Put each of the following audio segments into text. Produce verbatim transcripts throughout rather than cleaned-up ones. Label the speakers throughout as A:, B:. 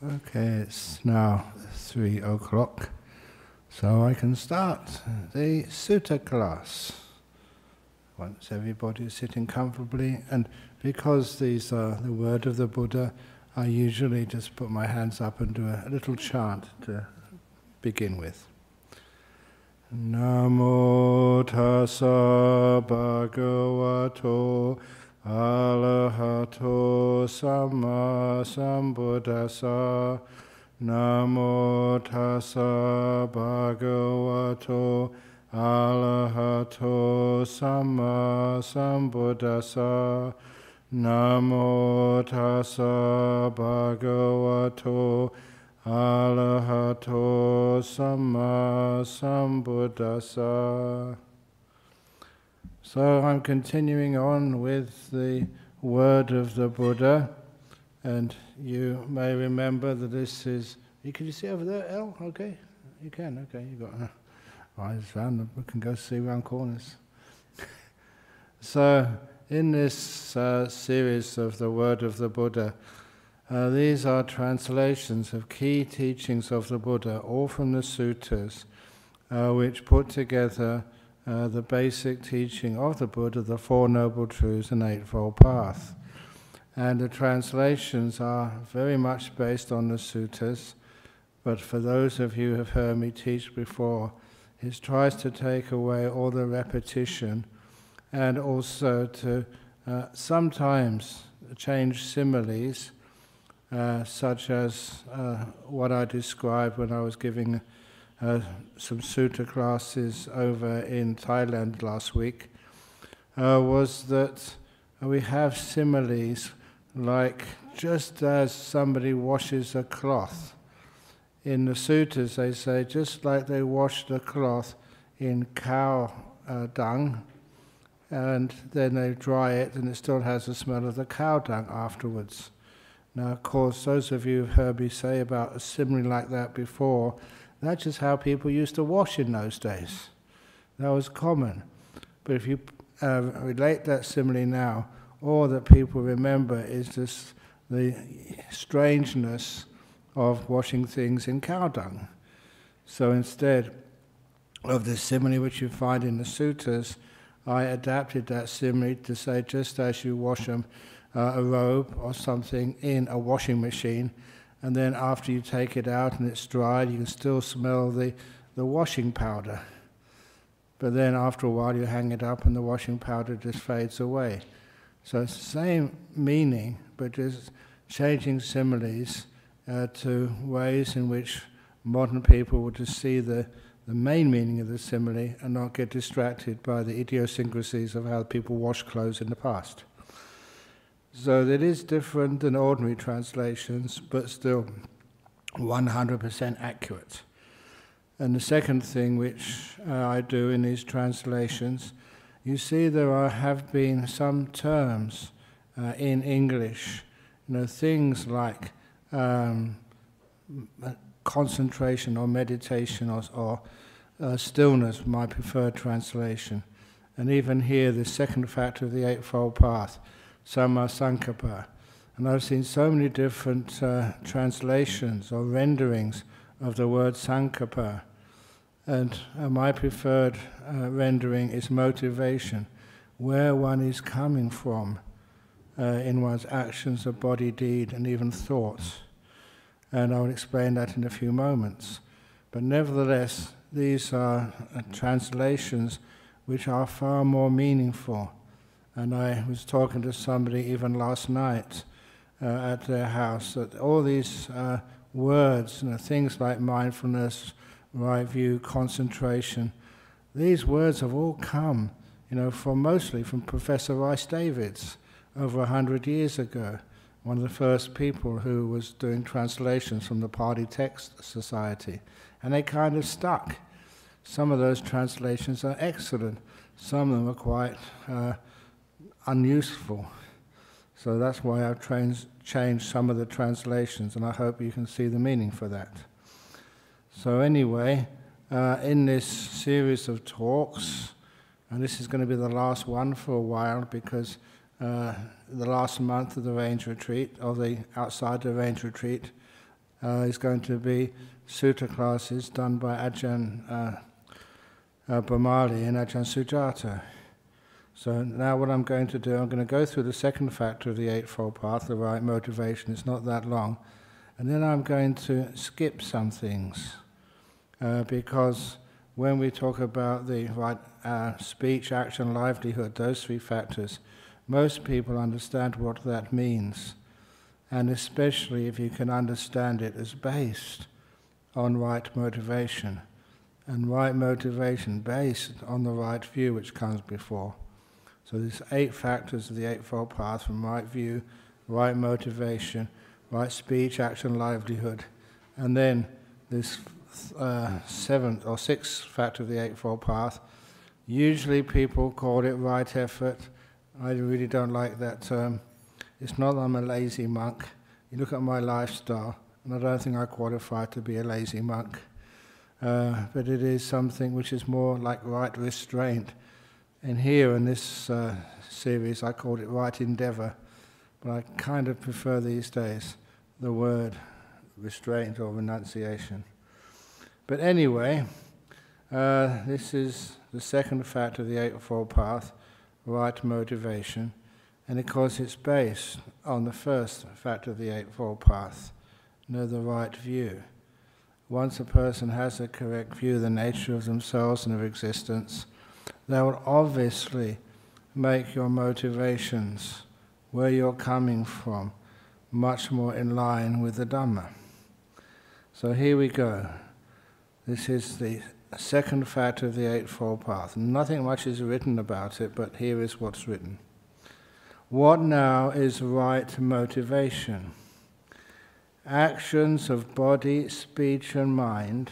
A: Okay, it's now three o'clock, so I can start the sutta class. Once everybody is sitting comfortably, and because these are the word of the Buddha, I usually just put my hands up and do a little chant to begin with. Namo tassa bhagavato arahato samma sambuddhassa. Namo tassa bhagavato arahato samma sambuddhassa. Namo tassa bhagavato arahato samma sambuddhassa. So I'm continuing on with the word of the Buddha, and you may remember that this is. Can you see over there, El? Okay, you can. Okay, you got uh, eyes round. We can go see round corners. So in this uh, series of the word of the Buddha, uh, these are translations of key teachings of the Buddha, all from the suttas, uh, which put together Uh, the basic teaching of the Buddha, the Four Noble Truths and Eightfold Path. And the translations are very much based on the suttas, but for those of you who have heard me teach before, it tries to take away all the repetition and also to uh, sometimes change similes, uh, such as uh, what I described when I was giving Uh, some sutta classes over in Thailand last week, uh, was that we have similes like just as somebody washes a cloth. In the suttas they say just like they wash the cloth in cow uh, dung and then they dry it and it still has the smell of the cow dung afterwards. Now of course those of you who've heard me say about a simile like that before, that's just how people used to wash in those days. That was common. But if you uh, relate that simile now, all that people remember is just the strangeness of washing things in cow dung. So instead of the simile which you find in the suttas, I adapted that simile to say just as you wash them, uh, a robe or something in a washing machine, and then after you take it out and it's dried, you can still smell the, the washing powder. But then after a while you hang it up and the washing powder just fades away. So it's the same meaning, but just changing similes uh, to ways in which modern people would just see the, the main meaning of the simile and not get distracted by the idiosyncrasies of how people wash clothes in the past. So it is different than ordinary translations, but still one hundred percent accurate. And the second thing which uh, I do in these translations, you see there are, have been some terms uh, in English, you know, things like um, concentration or meditation or, or uh, stillness, my preferred translation. And even here, the second factor of the Eightfold Path, Samma Sankappa. And I've seen so many different uh, translations or renderings of the word Sankappa. And uh, my preferred uh, rendering is motivation, where one is coming from uh, in one's actions of body, deed, and even thoughts. And I will explain that in a few moments. But nevertheless, these are uh, translations which are far more meaningful. And I was talking to somebody even last night uh, at their house that all these uh, words, you know, things like mindfulness, right view, concentration, these words have all come, you know, from mostly from Professor Rice Davids over a hundred years ago, one of the first people who was doing translations from the Pali Text Society, and they kind of stuck. Some of those translations are excellent. Some of them are quite Uh, unuseful. So that's why I've trans- changed some of the translations, and I hope you can see the meaning for that. So anyway, uh, in this series of talks, and this is going to be the last one for a while because uh, the last month of the range retreat, or the outside the range retreat, uh, is going to be sutta classes done by Ajahn uh, uh, Brahmali and Ajahn Sujata. So now what I'm going to do, I'm going to go through the second factor of the Eightfold Path, the right motivation. It's not that long. And then I'm going to skip some things, uh, because when we talk about the right uh, speech, action, livelihood, those three factors, most people understand what that means. And especially if you can understand it as based on right motivation, and right motivation based on the right view which comes before. So there's eight factors of the Eightfold Path: from right view, right motivation, right speech, action, livelihood. And then this uh, seventh or sixth factor of the Eightfold Path, usually people call it right effort. I really don't like that term. It's not that I'm a lazy monk. You look at my lifestyle, and I don't think I qualify to be a lazy monk. Uh, but it is something which is more like right restraint. And here in this uh, series I called it right endeavour, but I kind of prefer these days the word restraint or renunciation. But anyway, uh, this is the second factor of the Eightfold Path, right motivation, and of course it's based on the first factor of the Eightfold Path, know the right view. Once a person has a correct view of the nature of themselves and of existence, that will obviously make your motivations, where you're coming from, much more in line with the Dhamma. So here we go. This is the second factor of the Eightfold Path. Nothing much is written about it, but here is what's written. What now is right motivation? Actions of body, speech and mind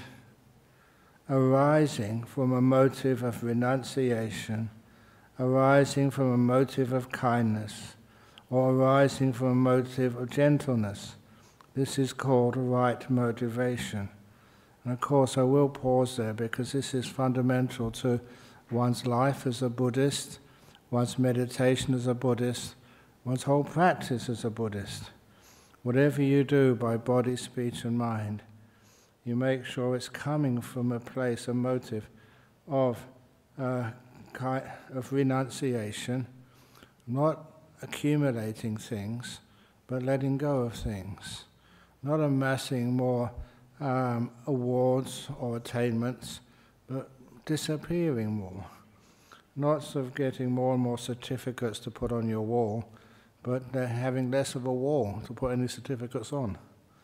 A: arising from a motive of renunciation, arising from a motive of kindness, or arising from a motive of gentleness. This is called right motivation. And of course I will pause there because this is fundamental to one's life as a Buddhist, one's meditation as a Buddhist, one's whole practice as a Buddhist. Whatever you do by body, speech and mind, you make sure it's coming from a place, a motive of, uh, of renunciation, not accumulating things, but letting go of things, not amassing more um, awards or attainments, but disappearing more, not sort of getting more and more certificates to put on your wall, but having less of a wall to put any certificates on.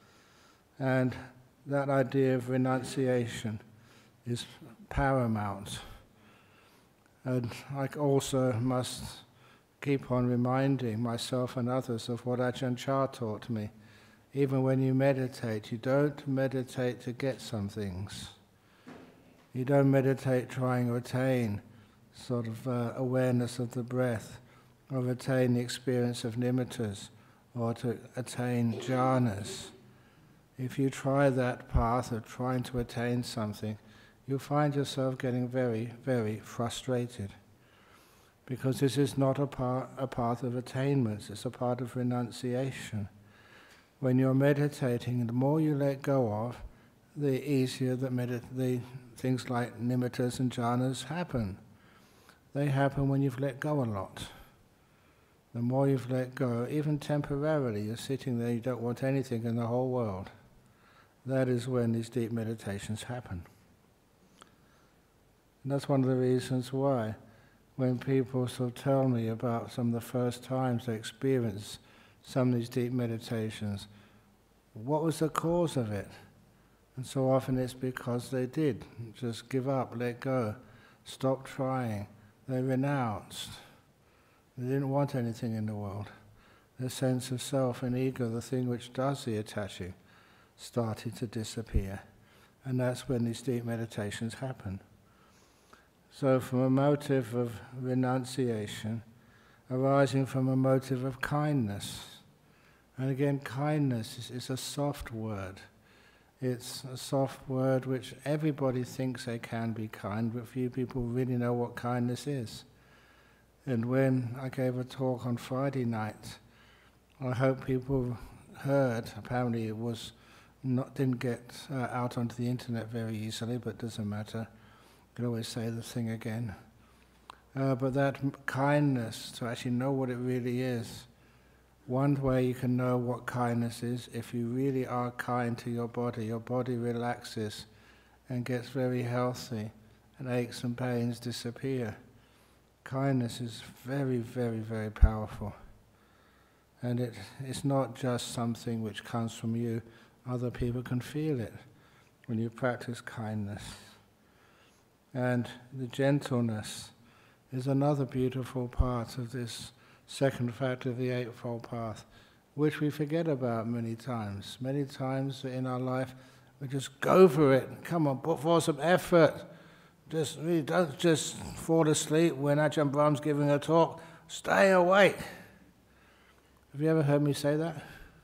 A: And that idea of renunciation is paramount. And I also must keep on reminding myself and others of what Ajahn Chah taught me. Even when you meditate, you don't meditate to get some things. You don't meditate trying to attain sort of uh, awareness of the breath, or attain the experience of nimittas, or to attain jhanas. If you try that path of trying to attain something, you'll find yourself getting very, very frustrated. Because this is not a, par- a path of attainments, it's a path of renunciation. When you're meditating, the more you let go of, the easier that medit- the things like nimittas and jhanas happen. They happen when you've let go a lot. The more you've let go, even temporarily, you're sitting there, you don't want anything in the whole world. That is when these deep meditations happen. And that's one of the reasons why, when people sort of tell me about some of the first times they experienced some of these deep meditations, what was the cause of it? And so often it's because they did just give up, let go, stop trying. They renounced. They didn't want anything in the world. Their sense of self and ego, the thing which does the attaching, started to disappear. And that's when these deep meditations happen. So from a motive of renunciation, arising from a motive of kindness. And again, kindness is, is a soft word. It's a soft word which everybody thinks they can be kind, but few people really know what kindness is. And when I gave a talk on Friday night, I hope people heard, apparently it was not didn't get uh, out onto the internet very easily, but doesn't matter. You can always say the thing again. Uh, but that m- kindness, to actually know what it really is. One way you can know what kindness is, if you really are kind to your body, your body relaxes and gets very healthy, and aches and pains disappear. Kindness is very, very, very powerful. And it, it's not just something which comes from you. Other people can feel it when you practice kindness. And the gentleness is another beautiful part of this second factor of the Eightfold Path, which we forget about many times. Many times in our life, we just go for it. Come on, put forth some effort. Just really don't just fall asleep when Ajahn Brahm's giving a talk. Stay awake. Have you ever heard me say that?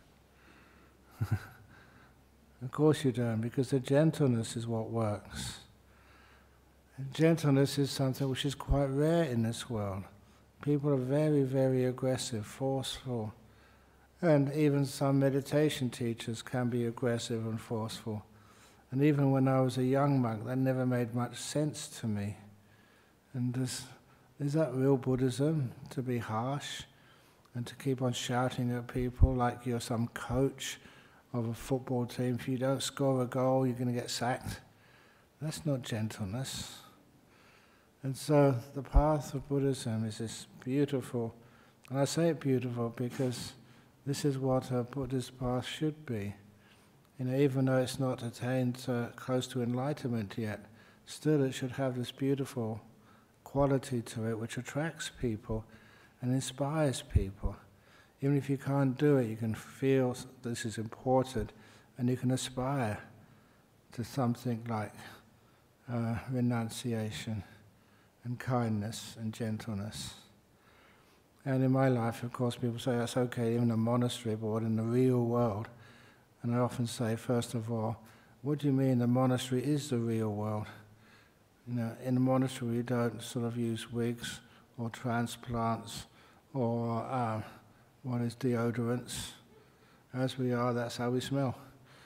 A: Of course you don't, because the gentleness is what works. And gentleness is something which is quite rare in this world. People are very, very aggressive, forceful. And even some meditation teachers can be aggressive and forceful. And even when I was a young monk, that never made much sense to me. And this, is that real Buddhism, to be harsh and to keep on shouting at people like you're some coach of a football team? If you don't score a goal, you're going to get sacked. That's not gentleness. And so the path of Buddhism is this beautiful, and I say it beautiful because this is what a Buddhist path should be. You know, even though it's not attained uh, close to enlightenment yet, still it should have this beautiful quality to it which attracts people and inspires people. Even if you can't do it, you can feel this is important, and you can aspire to something like uh, renunciation and kindness and gentleness. And in my life, of course, people say that's okay even in a monastery, but what in the real world? And I often say, first of all, what do you mean the monastery is the real world? You know, in the monastery we don't sort of use wigs or transplants or uh, what is deodorants. As we are, that's how we smell.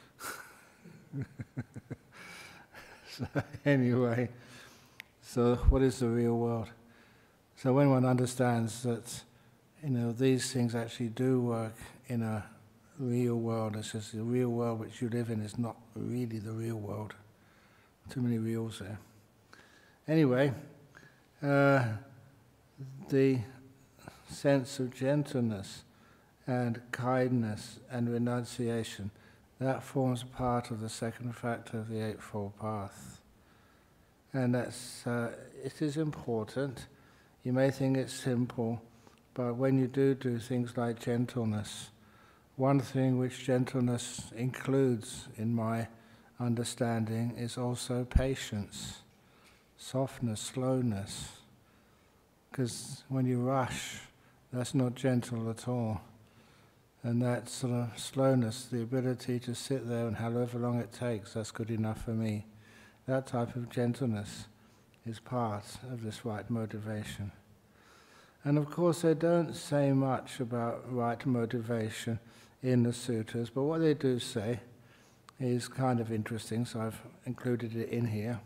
A: So anyway, so what is the real world? So when one understands that, you know, these things actually do work in a real world, it's just the real world which you live in is not really the real world. Too many reals there. Anyway, uh, the sense of gentleness and kindness and renunciation, that forms part of the second factor of the Eightfold Path. And that's, uh, it is important. You may think it's simple, but when you do do things like gentleness, one thing which gentleness includes in my understanding is also patience, softness, slowness. Because when you rush, that's not gentle at all. And that sort of slowness, the ability to sit there and however long it takes, that's good enough for me. That type of gentleness is part of this right motivation. And of course they don't say much about right motivation in the sutras, but what they do say is kind of interesting, so I've included it in here.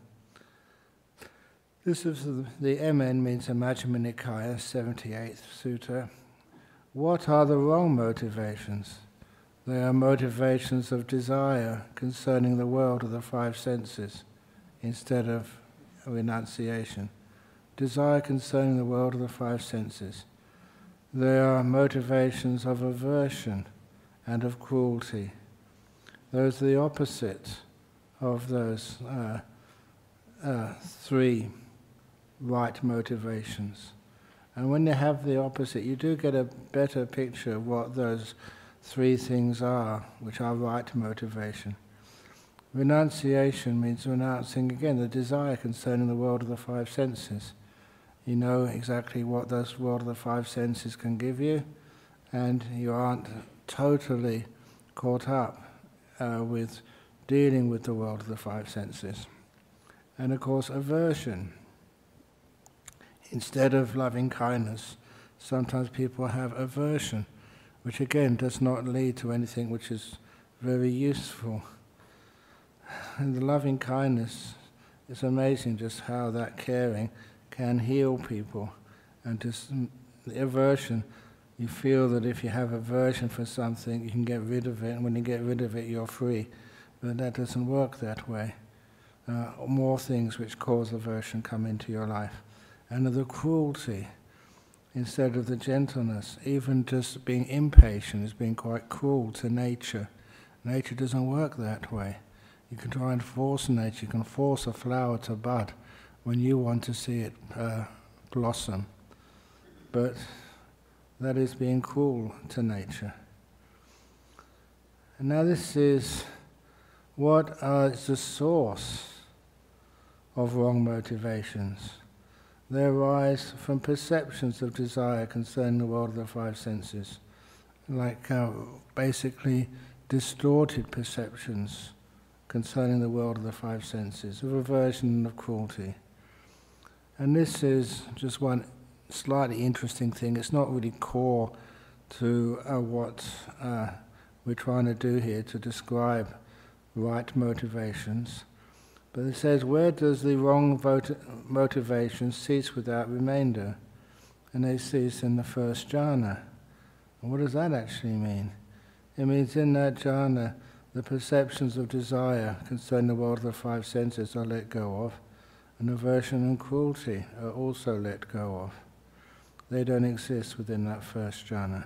A: This is the, the M N means the Majjhima Nikaya, seventy-eighth sutta. What are the wrong motivations? They are motivations of desire concerning the world of the five senses instead of renunciation. Desire concerning the world of the five senses. They are motivations of aversion and of cruelty. Those are the opposite of those uh, uh, three right motivations. And when you have the opposite, you do get a better picture of what those three things are, which are right motivation. Renunciation means renouncing, again, the desire concerning the world of the five senses. You know exactly what those world of the five senses can give you, and you aren't totally caught up uh, with dealing with the world of the five senses. And of course, aversion. Instead of loving kindness, sometimes people have aversion, which again does not lead to anything which is very useful. And the loving kindness, it's amazing just how that caring can heal people. And just the aversion, you feel that if you have aversion for something, you can get rid of it, and when you get rid of it, you're free. But that doesn't work that way. Uh, more things which cause aversion come into your life. And the cruelty, instead of the gentleness, even just being impatient is being quite cruel to nature. Nature doesn't work that way. You can try and force nature, you can force a flower to bud when you want to see it uh, blossom. But that is being cruel to nature. And now this is what is the source of wrong motivations. They arise from perceptions of desire concerning the world of the five senses, like uh, basically distorted perceptions concerning the world of the five senses, of aversion and of cruelty. And this is just one slightly interesting thing. It's not really core to uh, what uh, we're trying to do here to describe right motivations. But it says, where does the wrong vot- motivation cease without remainder? And they cease in the first jhana. And what does that actually mean? It means in that jhana, the perceptions of desire concerning the world of the five senses are let go of, and aversion and cruelty are also let go of. They don't exist within that first jhana.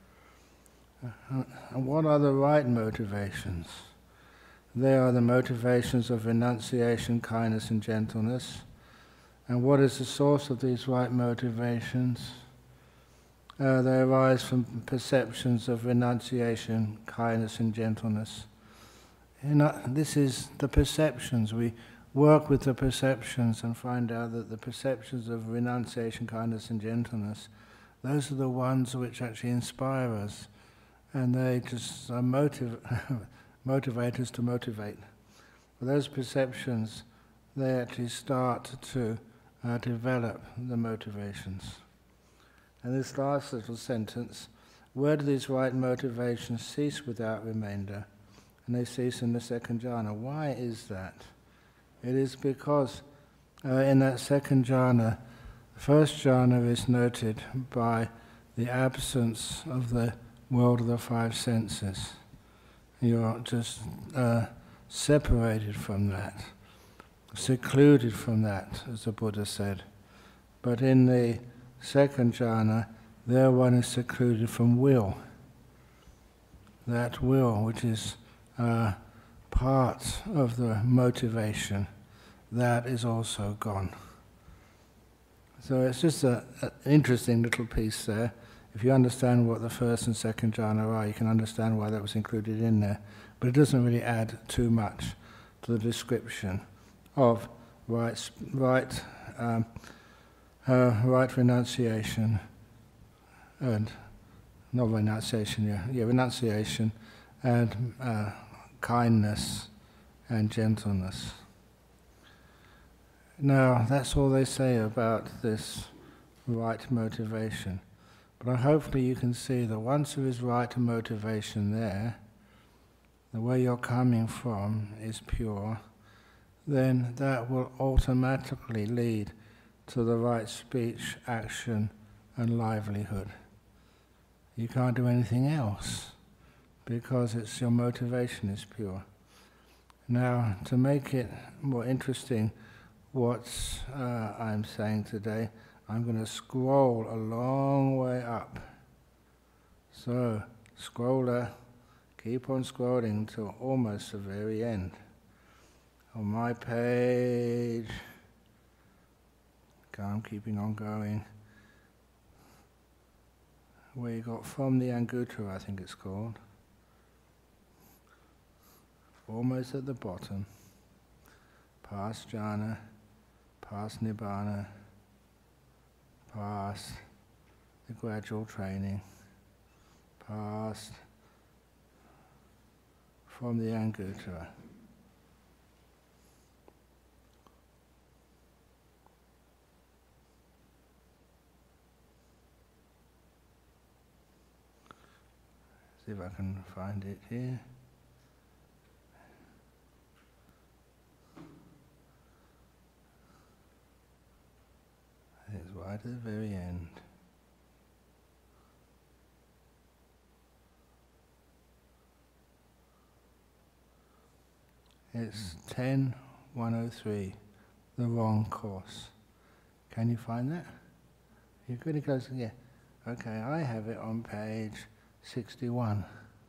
A: And what are the right motivations? They are the motivations of renunciation, kindness and gentleness. And what is the source of these right motivations? Uh, they arise from perceptions of renunciation, kindness and gentleness. And uh, this is the perceptions. We work with the perceptions and find out that the perceptions of renunciation, kindness and gentleness, those are the ones which actually inspire us. And they just are motiv- motivate us to motivate. With those perceptions, they actually start to uh, develop the motivations. And this last little sentence, where do these right motivations cease without remainder? And they cease in the second jhana. Why is that? It is because uh, in that second jhana, the first jhana is noted by the absence of the world of the five senses. You're just uh, separated from that, secluded from that, as the Buddha said. But in the second jhana, there one is secluded from will. That will, which is uh, part of the motivation, that is also gone. So it's just an interesting little piece there. If you understand what the first and second jhana are, you can understand why that was included in there. But it doesn't really add too much to the description of right, right, um, uh, right renunciation, and not renunciation, yeah, yeah, renunciation, and uh, kindness and gentleness. Now, that's all they say about this right motivation. But hopefully you can see that once there is right motivation there, the way you're coming from is pure, then that will automatically lead to the right speech, action, and livelihood. You can't do anything else because it's your motivation is pure. Now, to make it more interesting, what uh, I'm saying today, I'm going to scroll a long way up. So, scroller, keep on scrolling till almost the very end. On my page, okay, I'm keeping on going. Where you got from the Anguttara, I think it's called. Almost at the bottom. Past jhana, past nibbana, past the gradual training, past from the Anguttara. See if I can find it here. right at the very end. It's ten one oh three, the wrong course. Can you find that? You're pretty close, yeah. Okay, I have it on page sixty-one.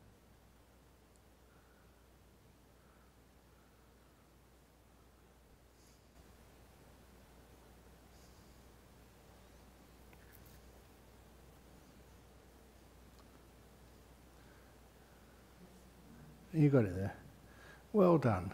A: You got it there. Well done.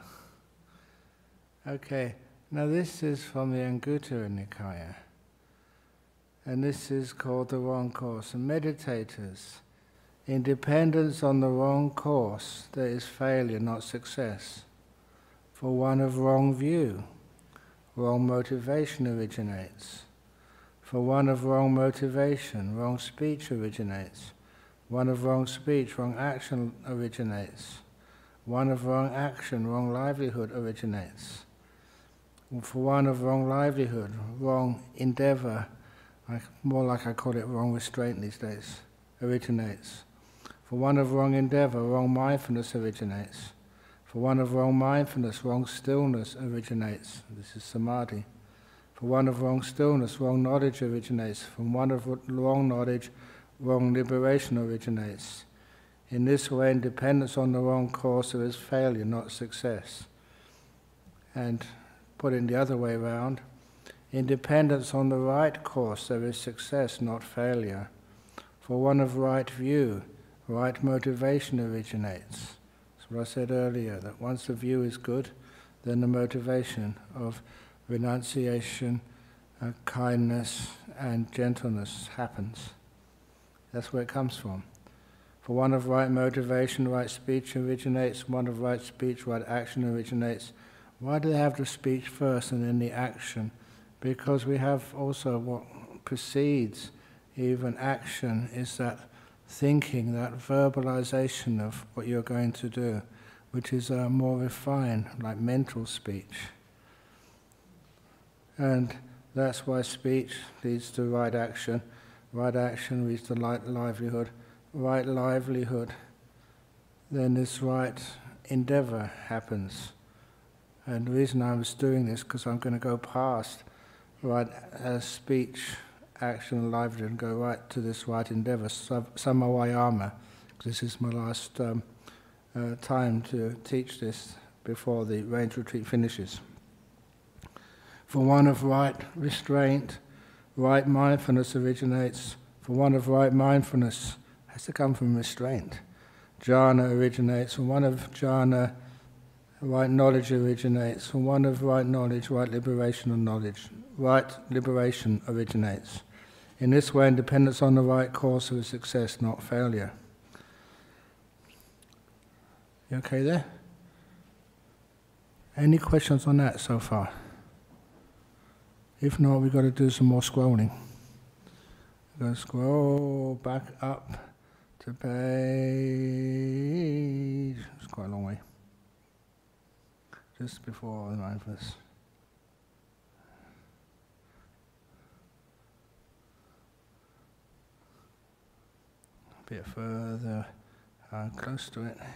A: Okay, now this is from the Anguttara Nikaya. And this is called the wrong course. And meditators, in dependence on the wrong course, there is failure, not success. For one of wrong view, wrong motivation originates. For one of wrong motivation, wrong speech originates. One of wrong speech, wrong action originates. One of wrong action, wrong livelihood originates. For one of wrong livelihood, wrong endeavor, like, more like I call it wrong restraint these days, originates. For one of wrong endeavor, wrong mindfulness originates. For one of wrong mindfulness, wrong stillness originates. This is samadhi. For one of wrong stillness, wrong knowledge originates. From one of wrong knowledge, wrong liberation originates. In this way, in dependence on the wrong course, there is failure, not success. And put it the other way around, in dependence on the right course, there is success, not failure. For one of right view, right motivation originates. That's what I said earlier, that once the view is good, then the motivation of renunciation, uh, kindness, and gentleness happens. That's where it comes from. For one of right motivation, right speech originates. One of right speech, right action originates. Why do they have the speech first and then the action? Because we have also what precedes even action is that thinking, that verbalization of what you're going to do, which is uh, more refined, like mental speech. And that's why speech leads to right action. Right action leads to right livelihood. Right livelihood, then this right endeavor happens. And the reason I was doing this, because I'm going to go past right uh, speech, action, and livelihood, and go right to this right endeavor, Samavayama. This is my last um, uh, time to teach this before the range retreat finishes. For one of right restraint, right mindfulness originates. For one of right mindfulness, has to come from restraint. Jhana originates. From one of jhana, right knowledge originates. From one of right knowledge, right liberation of knowledge. Right liberation originates. In this way, in dependence on the right course of success, not failure. You okay there? Any questions on that so far? If not, we've got to do some more scrolling. We're going to scroll back up to page, it's quite a long way, just before the mindfulness. A bit further, uh, close to it.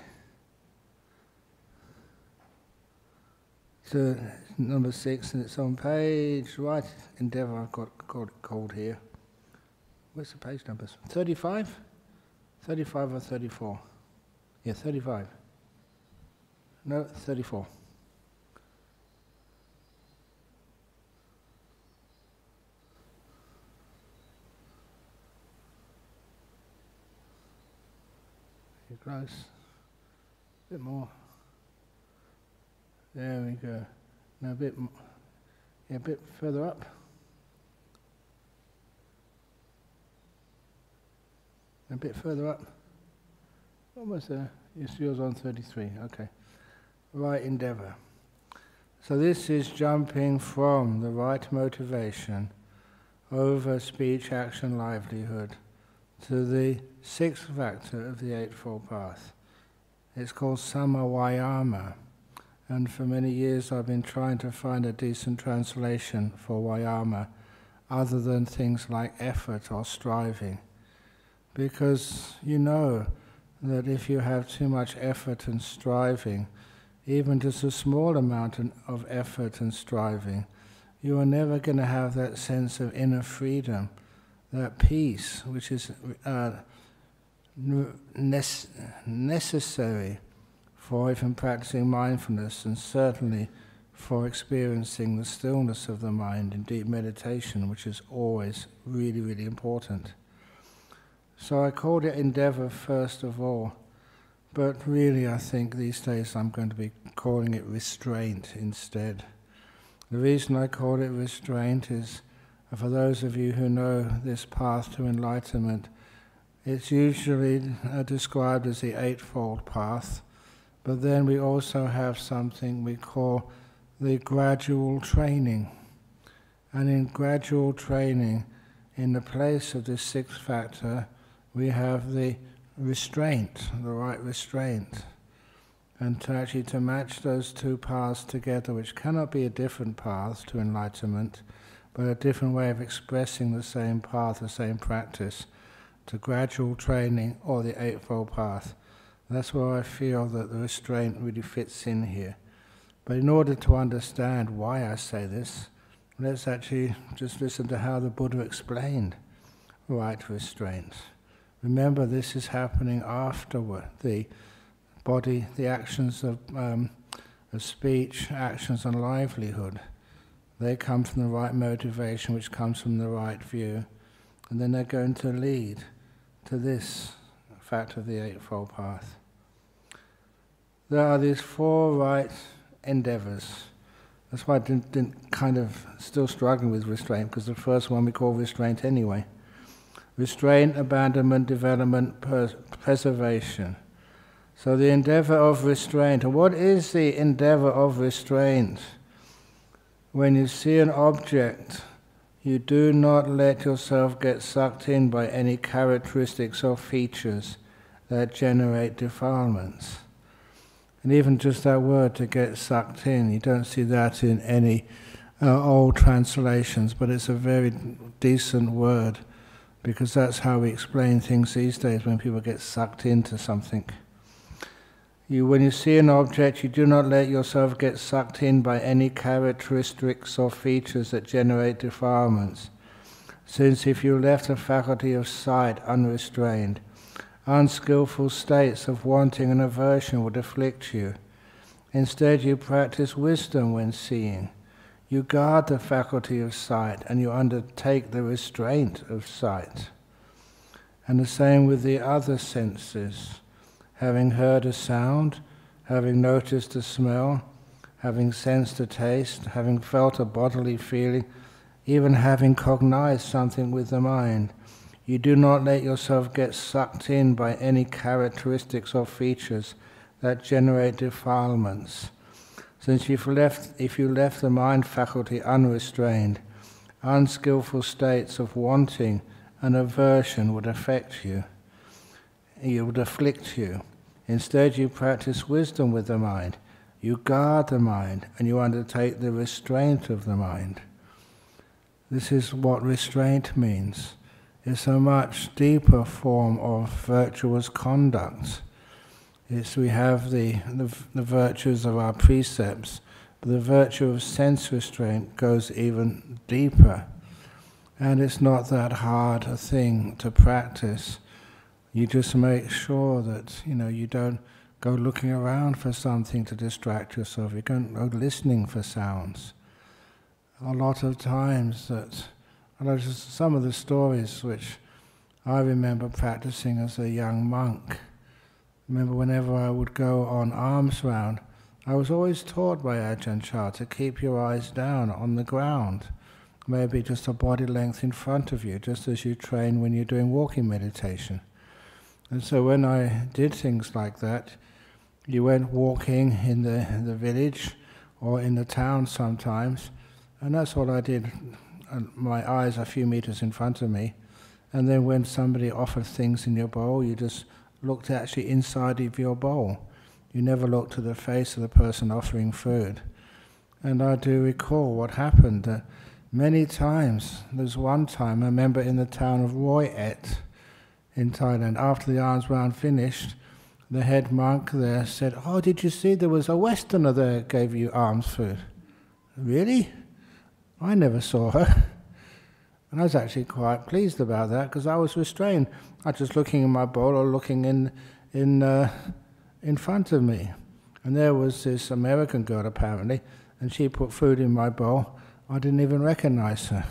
A: So number six, and it's on page, right, endeavor, I've got, got it called here. Where's the page numbers? thirty-five? thirty-five or thirty-four? Yeah, thirty-five. No, thirty-four. You're close. A bit more. There we go. Now a bit more. Yeah, a bit further up. A bit further up. Almost there. It's yours on thirty-three. Okay. Right endeavor. So this is jumping from the right motivation over speech, action, livelihood to the sixth factor of the Eightfold Path. It's called Samavayama. And for many years I've been trying to find a decent translation for Vayama. other than things like effort or striving. Because you know that if you have too much effort and striving, even just a small amount of effort and striving, you are never going to have that sense of inner freedom, that peace, which is uh, necessary for even practicing mindfulness, and certainly for experiencing the stillness of the mind in deep meditation, which is always really, really important. So I called it endeavor first of all, but really I think these days I'm going to be calling it restraint instead. The reason I call it restraint is, for those of you who know this path to enlightenment, it's usually uh, described as the Eightfold Path, but then we also have something we call the gradual training. And in gradual training, in the place of this sixth factor, we have the restraint, the right restraint. And to actually to match those two paths together, which cannot be a different path to enlightenment, but a different way of expressing the same path, the same practice, to gradual training or the Eightfold Path. That's where I feel that the restraint really fits in here. But in order to understand why I say this, let's actually just listen to how the Buddha explained right restraint. Remember, this is happening afterward. The body, the actions of, um, of speech, actions and livelihood, they come from the right motivation, which comes from the right view. And then they're going to lead to this fact of the Eightfold Path. There are these four right endeavors. That's why I didn't, didn't kind of still struggling with restraint, because the first one we call restraint anyway. Restraint, abandonment, development, pers- preservation. So the endeavor of restraint. And what is the endeavor of restraint? When you see an object, you do not let yourself get sucked in by any characteristics or features that generate defilements. And even just that word, to get sucked in, you don't see that in any uh, old translations, but it's a very decent word, because that's how we explain things these days when people get sucked into something. You, when you see an object, you do not let yourself get sucked in by any characteristics or features that generate defilements, since if you left the faculty of sight unrestrained, unskillful states of wanting and aversion would afflict you. Instead, you practice wisdom when seeing. You guard the faculty of sight, and you undertake the restraint of sight. And the same with the other senses. Having heard a sound, having noticed a smell, having sensed a taste, having felt a bodily feeling, even having cognized something with the mind, you do not let yourself get sucked in by any characteristics or features that generate defilements. Since if you left, if you left the mind faculty unrestrained, unskillful states of wanting and aversion would affect you. It would afflict you. Instead, you practice wisdom with the mind. You guard the mind, and you undertake the restraint of the mind. This is what restraint means. It's a much deeper form of virtuous conduct. It's, we have the, the, the virtues of our precepts, but the virtue of sense restraint goes even deeper. And it's not that hard a thing to practice. You just make sure that, you know, you don't go looking around for something to distract yourself. You don't go listening for sounds. A lot of times that, and just some of the stories which I remember practicing as a young monk. Remember, whenever I would go on alms round, I was always taught by Ajahn Chah to keep your eyes down on the ground, maybe just a body length in front of you, just as you train when you're doing walking meditation. And so when I did things like that, you went walking in the, in the village or in the town sometimes, and that's what I did, my eyes a few meters in front of me. And then when somebody offered things in your bowl, you just looked actually inside of your bowl. You never looked to the face of the person offering food. And I do recall what happened. Uh, Many times. There's one time, I remember in the town of Roy Et in Thailand, after the alms round finished, the head monk there said, "Oh, did you see there was a Westerner there gave you alms food?" "Really? I never saw her." And I was actually quite pleased about that, because I was restrained. I was just looking in my bowl or looking in, in, uh, in front of me. And there was this American girl, apparently, and she put food in my bowl. I didn't even recognize her.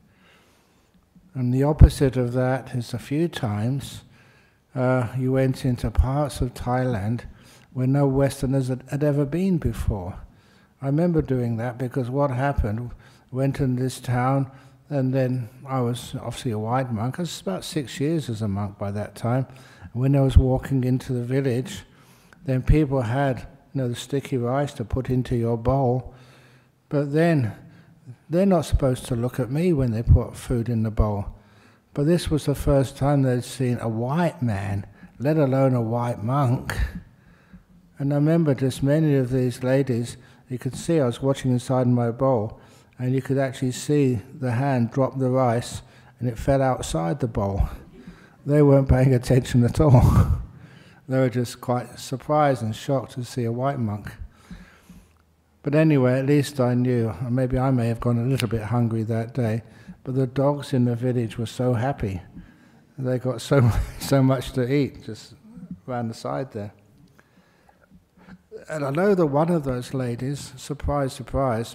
A: And the opposite of that is a few times uh, you went into parts of Thailand where no Westerners had, had ever been before. I remember doing that because what happened, went in this town, and then I was obviously a white monk. I was about six years as a monk by that time. And when I was walking into the village, then people had, you know, the sticky rice to put into your bowl, but then they're not supposed to look at me when they put food in the bowl. But this was the first time they'd seen a white man, let alone a white monk. And I remember just many of these ladies, you could see I was watching inside my bowl, and you could actually see the hand drop the rice, and it fell outside the bowl. They weren't paying attention at all. They were just quite surprised and shocked to see a white monk. But anyway, at least I knew, and maybe I may have gone a little bit hungry that day, but the dogs in the village were so happy. They got so, so much to eat, just around the side there. And I know that one of those ladies, surprise, surprise,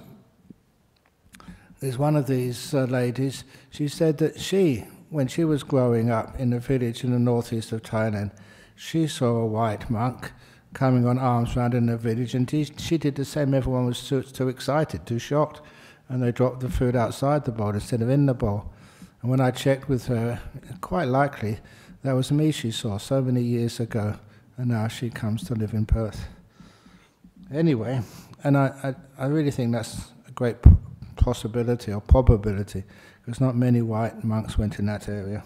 A: there's one of these uh, ladies, she said that she, when she was growing up in a village in the northeast of Thailand, she saw a white monk coming on alms round in the village, and she, she did the same. Everyone was too, too excited, too shocked, and they dropped the food outside the bowl instead of in the bowl. And when I checked with her, quite likely that was me she saw so many years ago, and now she comes to live in Perth. Anyway, and I, I, I really think that's a great possibility or probability, because not many white monks went in that area.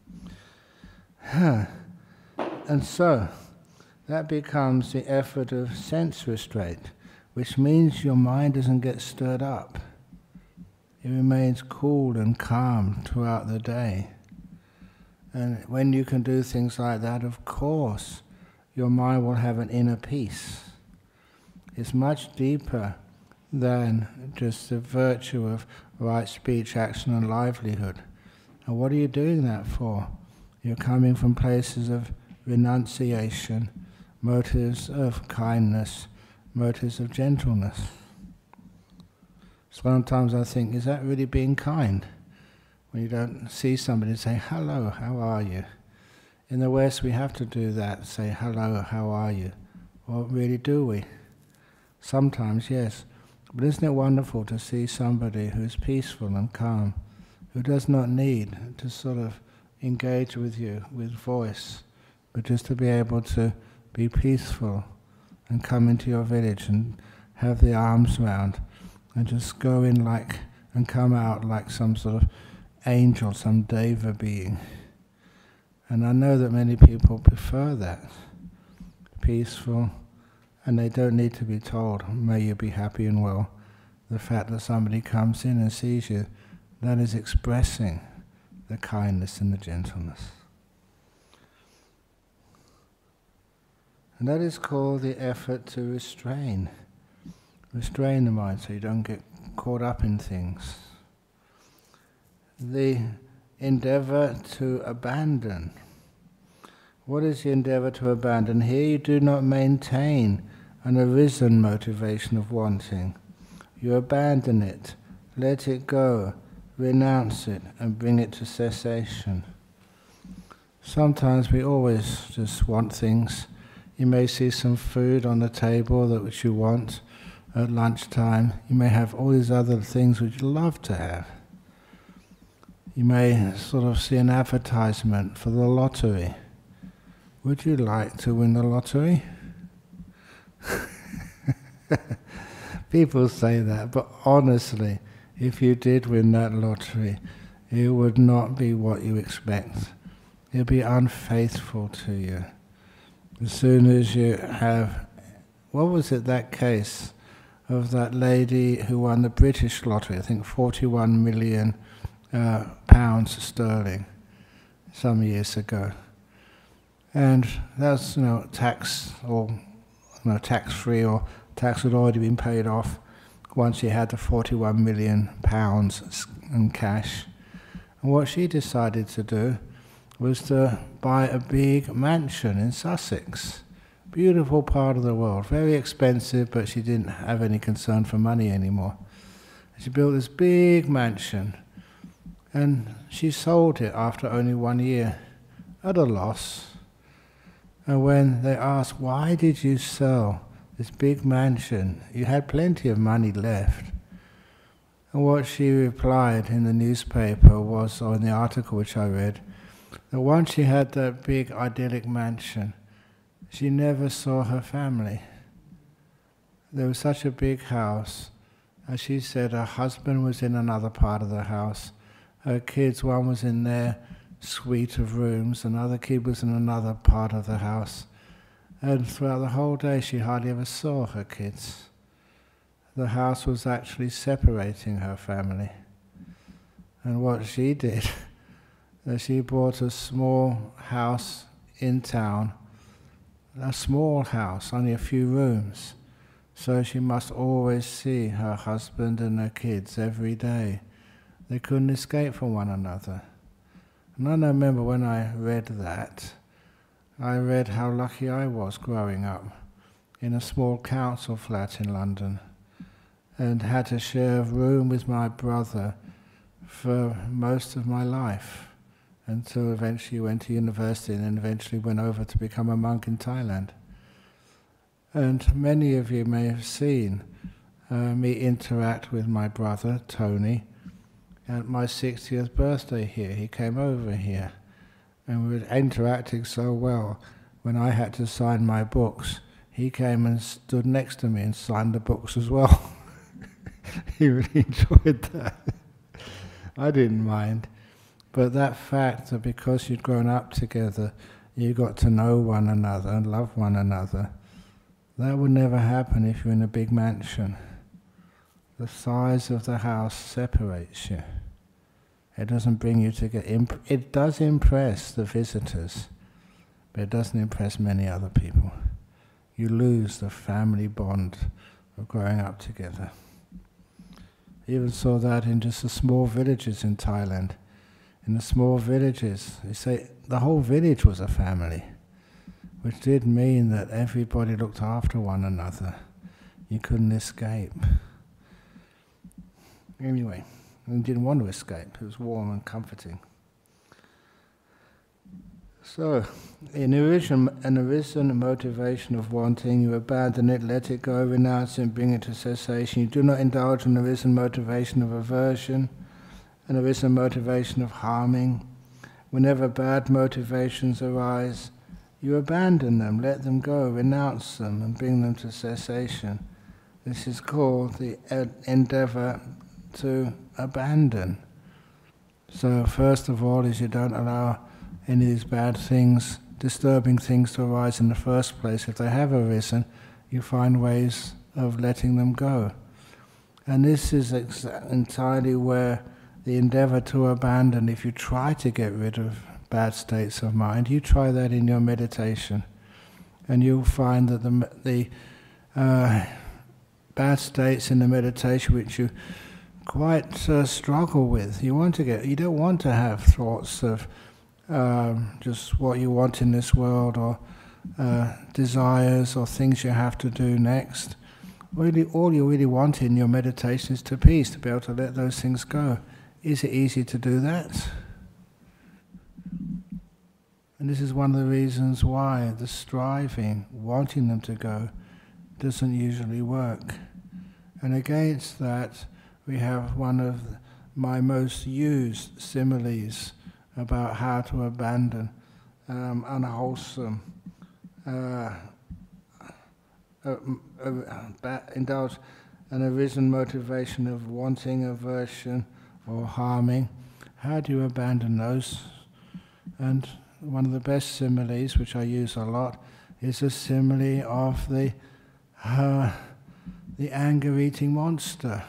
A: Huh. And so, that becomes the effort of sense restraint, which means your mind doesn't get stirred up. It remains cool and calm throughout the day. And when you can do things like that, of course, your mind will have an inner peace. It's much deeper than just the virtue of right speech, action, and livelihood. And what are you doing that for? You're coming from places of renunciation, motives of kindness, motives of gentleness. Sometimes I think, is that really being kind? When you don't see somebody and say, "Hello, how are you?" In the West we have to do that, say, "Hello, how are you?" Or really do we? Sometimes, yes. But isn't it wonderful to see somebody who's peaceful and calm, who does not need to sort of engage with you with voice, but just to be able to be peaceful and come into your village and have the arms round and just go in like and come out like some sort of angel, some deva being. And I know that many people prefer that, peaceful, and they don't need to be told, "May you be happy and well." The fact that somebody comes in and sees you, that is expressing the kindness and the gentleness. And that is called the effort to restrain. Restrain the mind so you don't get caught up in things. The endeavor to abandon. What is the endeavor to abandon? Here you do not maintain an arisen motivation of wanting. You abandon it, let it go, renounce it, and bring it to cessation. Sometimes we always just want things. You may see some food on the table that which you want at lunchtime. You may have all these other things which you love to have. You may sort of see an advertisement for the lottery. Would you like to win the lottery? People say that, but honestly, if you did win that lottery, it would not be what you expect. It would be unfaithful to you. As soon as you have, what was it, that case of that lady who won the British lottery, I think forty-one million uh, pounds sterling, some years ago. And that's, you know, tax or you know, tax-free, or tax had already been paid off once she had the forty-one million pounds in cash. And what she decided to do was to buy a big mansion in Sussex. Beautiful part of the world, very expensive, but she didn't have any concern for money anymore. She built this big mansion, and she sold it after only one year at a loss. And when they asked, why did you sell this big mansion? You had plenty of money left. And what she replied in the newspaper was, or in the article which I read, that once she had that big idyllic mansion, she never saw her family. There was such a big house. As she said, her husband was in another part of the house. Her kids, one was in their suite of rooms, another kid was in another part of the house. And throughout the whole day, she hardly ever saw her kids. The house was actually separating her family. And what she did, she bought a small house in town, a small house, only a few rooms, so she must always see her husband and her kids every day. They couldn't escape from one another. And I remember when I read that, I read how lucky I was growing up in a small council flat in London, and had to share a room with my brother for most of my life, until eventually went to university and then eventually went over to become a monk in Thailand. And many of you may have seen uh, me interact with my brother, Tony, at my sixtieth birthday here. He came over here, and we were interacting so well. When I had to sign my books, he came and stood next to me and signed the books as well. He really enjoyed that. I didn't mind. But that fact that because you'd grown up together, you got to know one another and love one another, that would never happen if you're in a big mansion. The size of the house separates you. It doesn't bring you together. It does impress the visitors, but it doesn't impress many other people. You lose the family bond of growing up together. I even saw that in just the small villages in Thailand. In the small villages, they say the whole village was a family, which did mean that everybody looked after one another. You couldn't escape. Anyway, I didn't want to escape. It was warm and comforting. So, in arisen, an arisen motivation of wanting, you abandon it, let it go, renounce it, and bring it to cessation. You do not indulge in an arisen motivation of aversion, an arisen motivation of harming. Whenever bad motivations arise, you abandon them, let them go, renounce them, and bring them to cessation. This is called the endeavor to abandon. So first of all is you don't allow any of these bad things, disturbing things to arise in the first place. If they have arisen, you find ways of letting them go. And this is ex- entirely where the endeavor to abandon, if you try to get rid of bad states of mind, you try that in your meditation, and you'll find that the, the uh, bad states in the meditation which you quite uh, struggle with, you want to get, you don't want to have thoughts of um, just what you want in this world, or uh, desires or things you have to do next. Really, all you really want in your meditation is to peace, to be able to let those things go. Is it easy to do that? And this is one of the reasons why the striving, wanting them to go, doesn't usually work. And against that, we have one of my most used similes about how to abandon um, unwholesome, uh, uh, uh, indulge an arisen motivation of wanting, aversion, or harming. How do you abandon those? And one of the best similes, which I use a lot, is a simile of the uh, the anger-eating monster.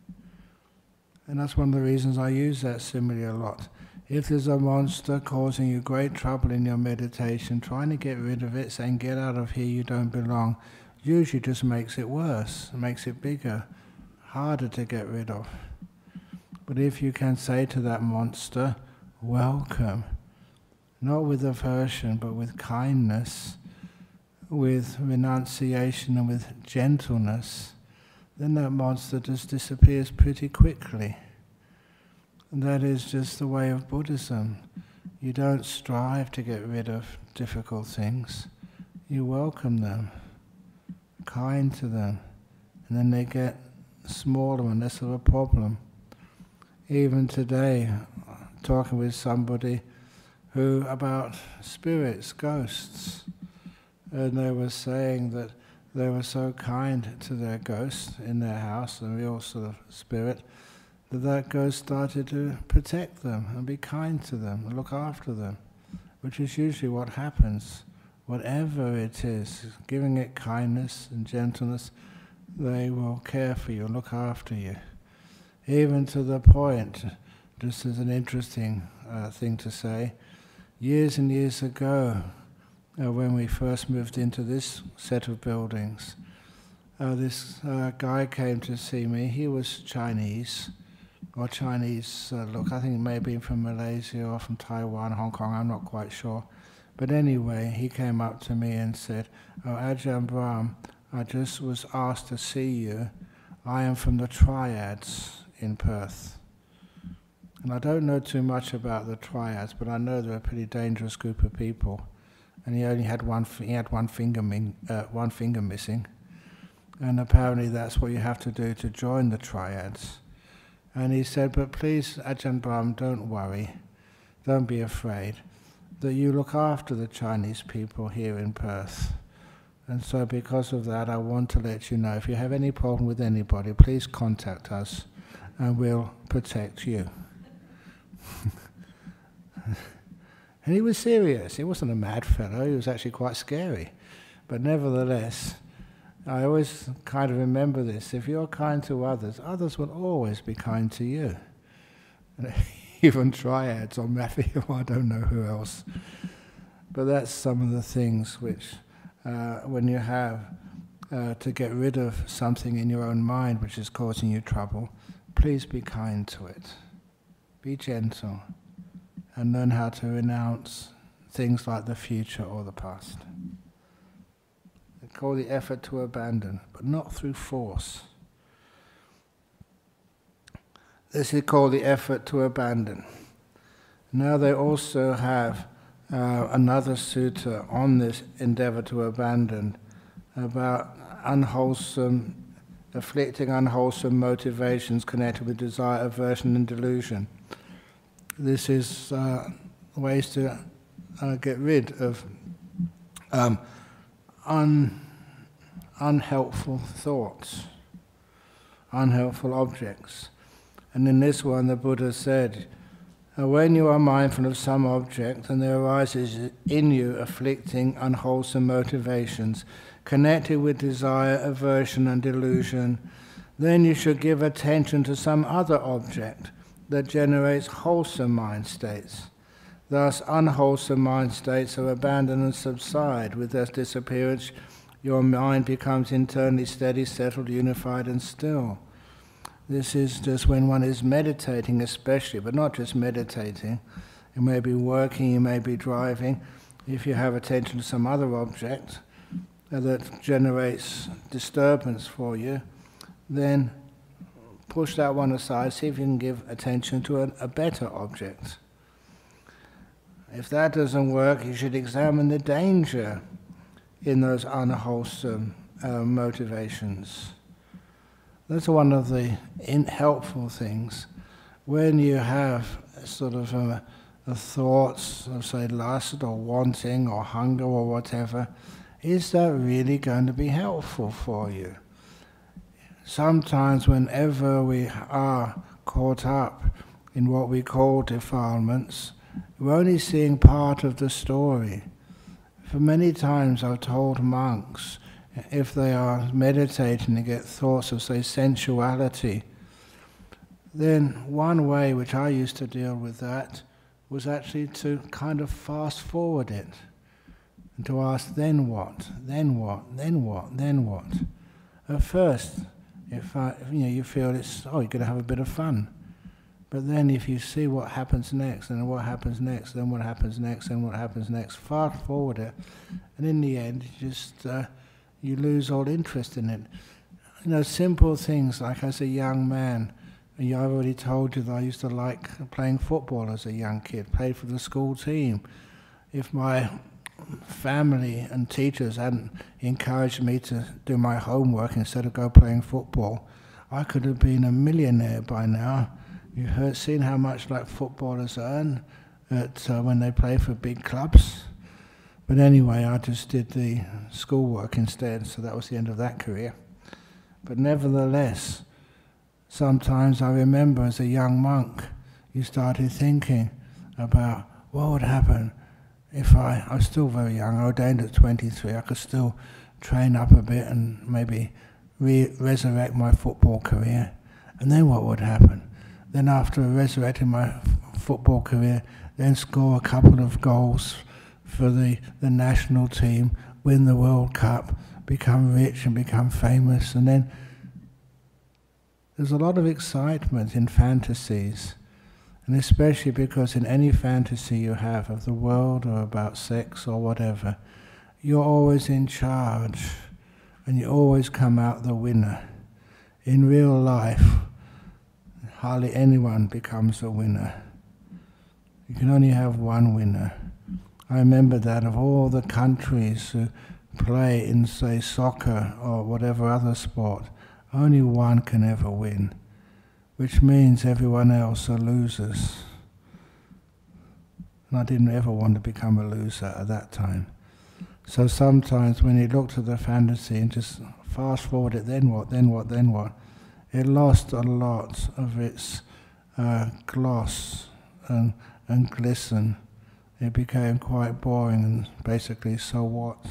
A: And that's one of the reasons I use that simile a lot. If there's a monster causing you great trouble in your meditation, trying to get rid of it, saying, get out of here, you don't belong, usually just makes it worse, makes it bigger, harder to get rid of. But if you can say to that monster, welcome, not with aversion, but with kindness, with renunciation and with gentleness, then that monster just disappears pretty quickly. And that is just the way of Buddhism. You don't strive to get rid of difficult things. You welcome them, kind to them, and then they get smaller and less of a problem. Even today, talking with somebody who about spirits, ghosts, and they were saying that they were so kind to their ghost in their house, a real sort of spirit, that that ghost started to protect them and be kind to them and look after them, which is usually what happens. Whatever it is, giving it kindness and gentleness, they will care for you, look after you. Even to the point, just as an interesting uh, thing to say, years and years ago, uh, when we first moved into this set of buildings, uh, this uh, guy came to see me. He was Chinese, or Chinese uh, look, I think it may have been from Malaysia or from Taiwan, Hong Kong, I'm not quite sure. But anyway, he came up to me and said, oh, Ajahn Brahm, I just was asked to see you. I am from the Triads in Perth. And I don't know too much about the Triads, but I know they're a pretty dangerous group of people. And he only had one, he had one finger, min, uh, one finger missing. And apparently that's what you have to do to join the Triads. And he said, but please, Ajahn Brahm, don't worry, don't be afraid, that you look after the Chinese people here in Perth. And so because of that, I want to let you know, if you have any problem with anybody, please contact us and we'll protect you. And he was serious. He wasn't a mad fellow, he was actually quite scary. But nevertheless, I always kind of remember this. If you're kind to others, others will always be kind to you. Even Triads or Matthew, I don't know who else. But that's some of the things which, uh, when you have uh, to get rid of something in your own mind which is causing you trouble, please be kind to it. Be gentle. And learn how to renounce things like the future or the past. They call the effort to abandon, but not through force. This is called the effort to abandon. Now they also have uh, another sutta on this endeavor to abandon, about unwholesome, afflicting unwholesome motivations connected with desire, aversion and delusion. This is uh, ways to uh, get rid of um, un, unhelpful thoughts, unhelpful objects. And in this one, the Buddha said, when you are mindful of some object and there arises in you afflicting unwholesome motivations connected with desire, aversion and delusion, then you should give attention to some other object that generates wholesome mind states. Thus, unwholesome mind states are abandoned and subside. With their disappearance, your mind becomes internally steady, settled, unified and still. This is just when one is meditating especially, but not just meditating. You may be working, you may be driving. If you have attention to some other object that generates disturbance for you, then push that one aside, see if you can give attention to a, a better object. If that doesn't work, you should examine the danger in those unwholesome uh, motivations. That's one of the helpful things. When you have sort of a, a thoughts of, say, lust or wanting or hunger or whatever, is that really going to be helpful for you? Sometimes whenever we are caught up in what we call defilements, we're only seeing part of the story. For many times I've told monks if they are meditating and get thoughts of, say, sensuality, then one way which I used to deal with that was actually to kind of fast forward it and to ask, then what, then what, then what, then what. At first, if I, you know, you feel it's, oh, you're going to have a bit of fun. But then if you see what happens next, and what happens next, then what happens next, and what happens next, fast forward it, and in the end, you just, uh, you lose all interest in it. You know, simple things like as a young man, I've already told you that I used to like playing football as a young kid, played for the school team. If my family and teachers hadn't encouraged me to do my homework instead of go playing football, I could have been a millionaire by now. You've heard, seen how much like footballers earn at, uh, when they play for big clubs. But anyway, I just did the schoolwork instead, so that was the end of that career. But nevertheless, sometimes I remember as a young monk, you started thinking about what would happen if I, I was still very young, I ordained at twenty-three, I could still train up a bit and maybe re- resurrect my football career. And then what would happen? Then after resurrecting my f- football career, then score a couple of goals for the, the national team, win the World Cup, become rich and become famous, and then there's a lot of excitement in fantasies, and especially because in any fantasy you have of the world or about sex or whatever, you're always in charge and you always come out the winner. In real life, hardly anyone becomes a winner. You can only have one winner. I remember that of all the countries who play in, say, soccer or whatever other sport, only one can ever win, which means everyone else are losers. And I didn't ever want to become a loser at that time. So sometimes when you looked at the fantasy and just fast forward it, then what, then what, then what, it lost a lot of its uh, gloss and, and glisten. It became quite boring and basically, so what?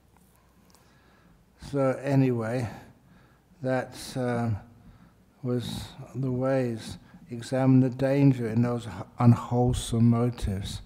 A: So anyway, that uh, was the ways, examine the danger in those unwholesome motives.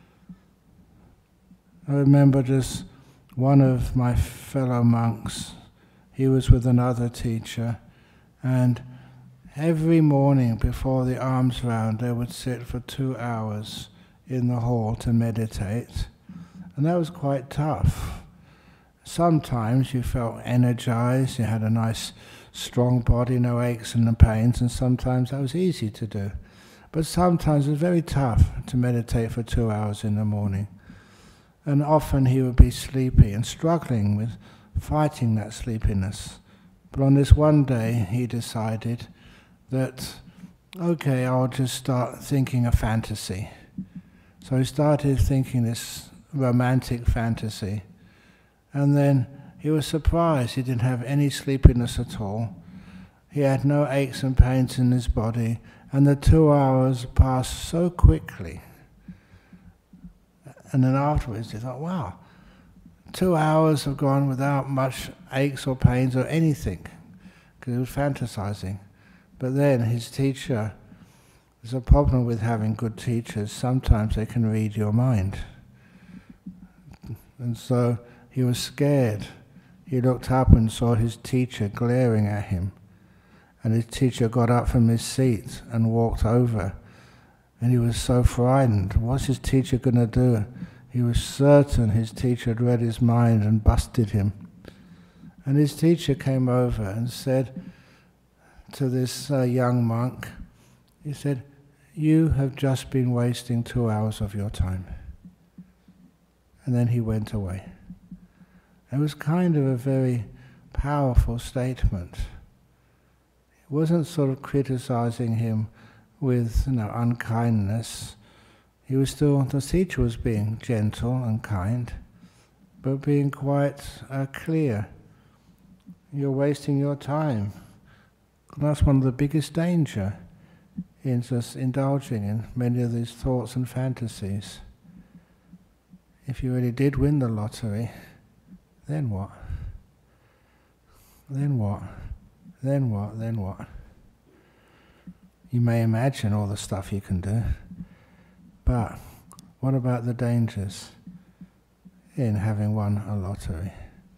A: I remember just one of my fellow monks, he was with another teacher, and every morning before the alms round they would sit for two hours in the hall to meditate, and that was quite tough. Sometimes you felt energized, you had a nice strong body, no aches and no pains, and sometimes that was easy to do. But sometimes it was very tough to meditate for two hours in the morning. And often he would be sleepy and struggling with fighting that sleepiness. But on this one day he decided that, okay, I'll just start thinking a fantasy. So he started thinking this romantic fantasy. And then he was surprised he didn't have any sleepiness at all. He had no aches and pains in his body, and the two hours passed so quickly. And then afterwards he thought, wow, two hours have gone without much aches or pains or anything, because he was fantasizing. But then his teacher, there's a problem with having good teachers, sometimes they can read your mind. And so he was scared. He looked up and saw his teacher glaring at him. And his teacher got up from his seat and walked over. And he was so frightened. What's his teacher going to do? He was certain his teacher had read his mind and busted him. And his teacher came over and said to this uh, young monk, he said, "You have just been wasting two hours of your time." And then he went away. It was kind of a very powerful statement. It wasn't sort of criticizing him with, you know, unkindness. He was still, the teacher was being gentle and kind, but being quite uh, clear. You're wasting your time. And that's one of the biggest danger in just indulging in many of these thoughts and fantasies. If you really did win the lottery, then what? then what? Then what? Then what? You may imagine all the stuff you can do, but what about the dangers in having won a lottery?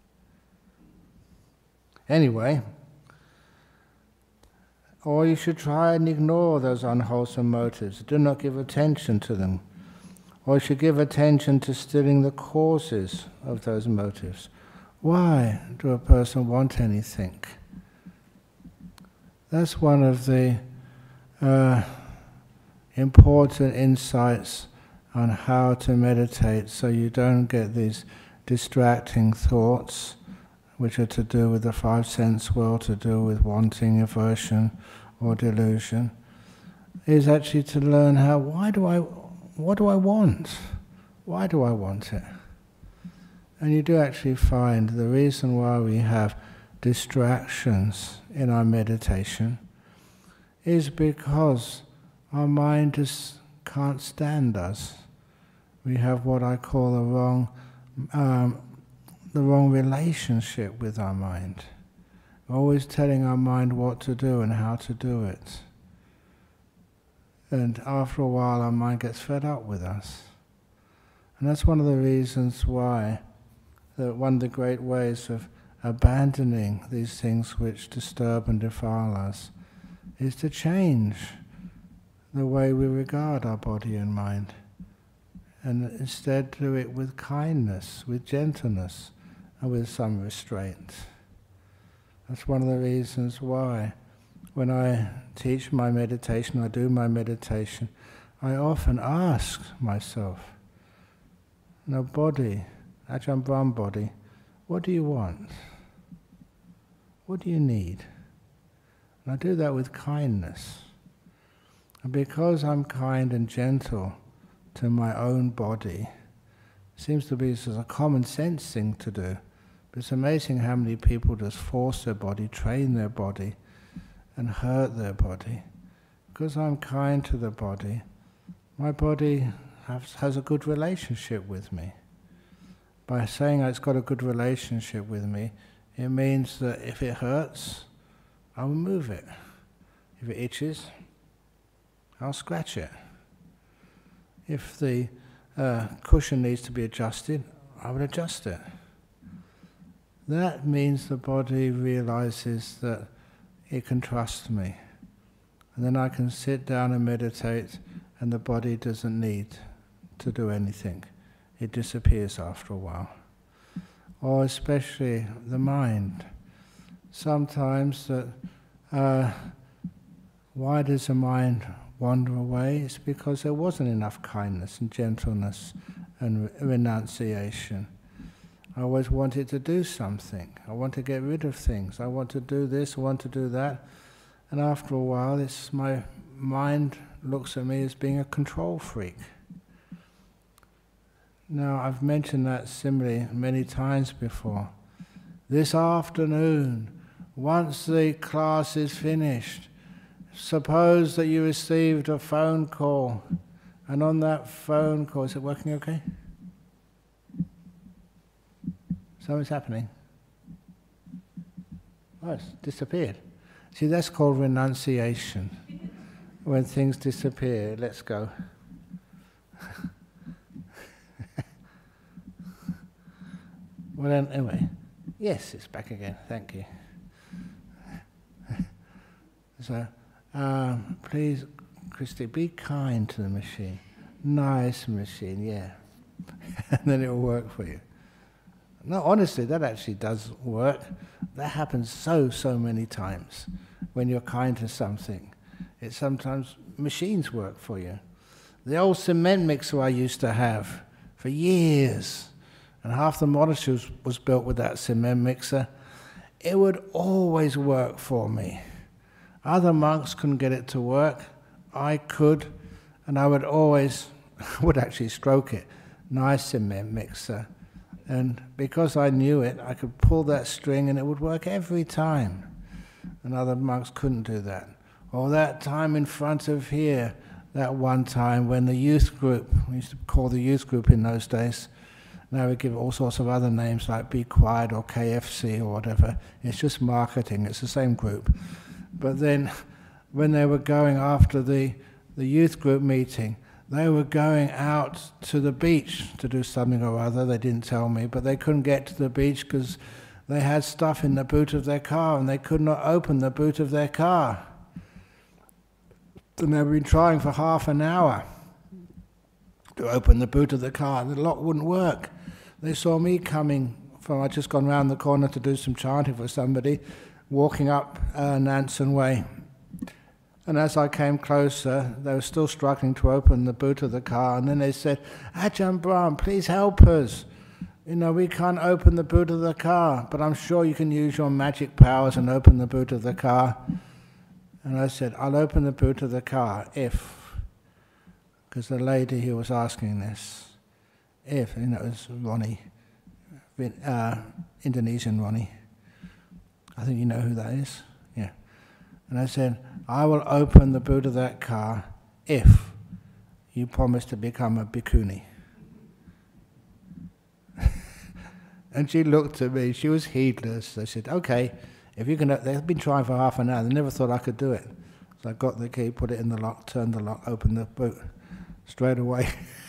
A: Anyway, or you should try and ignore those unwholesome motives. Do not give attention to them. Or you should give attention to stilling the causes of those motives. Why do a person want anything? That's one of the uh, important insights on how to meditate, so you don't get these distracting thoughts which are to do with the five sense world, to do with wanting, aversion or delusion, is actually to learn how, why do I, what do I want? Why do I want it? And you do actually find the reason why we have distractions in our meditation is because our mind just can't stand us. We have what I call the wrong, um, the wrong relationship with our mind. We're always telling our mind what to do and how to do it. And after a while our mind gets fed up with us. And that's one of the reasons why, that one of the great ways of abandoning these things which disturb and defile us is to change the way we regard our body and mind, and instead do it with kindness, with gentleness, and with some restraint. That's one of the reasons why when I teach my meditation, I do my meditation, I often ask myself, no, body, Ajahn Brahm body, what do you want? What do you need? And I do that with kindness. And because I'm kind and gentle to my own body, it seems to be sort of a common sense thing to do. But it's amazing how many people just force their body, train their body, and hurt their body. Because I'm kind to the body, my body has, has a good relationship with me. By saying it's got a good relationship with me, it means that if it hurts, I will move it. If it itches, I'll scratch it. If the uh, cushion needs to be adjusted, I will adjust it. That means the body realizes that it can trust me. And then I can sit down and meditate, and the body doesn't need to do anything. It disappears after a while. Or especially the mind. Sometimes that, uh, why does the mind wander away? It's because there wasn't enough kindness and gentleness and re- renunciation. I always wanted to do something. I want to get rid of things. I want to do this, I want to do that. And after a while, it's my mind looks at me as being a control freak. Now, I've mentioned that simile many times before. This afternoon, once the class is finished, suppose that you received a phone call, and on that phone call, is it working okay? Something's happening. Oh, it's disappeared. See, that's called renunciation. When things disappear, let's go. Well then, anyway, yes, it's back again, thank you. So, um, please, Christy, be kind to the machine. Nice machine, yeah. And then it will work for you. No, honestly, that actually does work. That happens so, so many times. When you're kind to something, it sometimes, machines work for you. The old cement mixer I used to have for years, and half the monastery was, was built with that cement mixer, it would always work for me. Other monks couldn't get it to work. I could, and I would always, would actually stroke it. Nice cement mixer. And because I knew it, I could pull that string and it would work every time. And other monks couldn't do that. Or that time in front of here, that one time when the youth group, we used to call the youth group in those days, Now we give it all sorts of other names like Be Quiet or K F C or whatever. It's just marketing, it's the same group. But then when they were going after the, the youth group meeting, they were going out to the beach to do something or other, they didn't tell me, but they couldn't get to the beach because they had stuff in the boot of their car and they could not open the boot of their car. And they've been trying for half an hour to open the boot of the car, and the lock wouldn't work. They saw me coming from, I'd just gone round the corner to do some chanting for somebody, walking up uh, Nansen Way. And as I came closer, they were still struggling to open the boot of the car, and then they said, Ajahn Brahm, please help us. You know, we can't open the boot of the car, but I'm sure you can use your magic powers and open the boot of the car. And I said, I'll open the boot of the car if, because the lady who was asking this, if, you know, it was Ronnie, uh, Indonesian Ronnie. I think you know who that is. Yeah. And I said, I will open the boot of that car if you promise to become a bhikkhuni. And she looked at me, she was heedless. I said, okay, if you can, they've been trying for half an hour, they never thought I could do it. So I got the key, put it in the lock, turned the lock, opened the boot, straight away.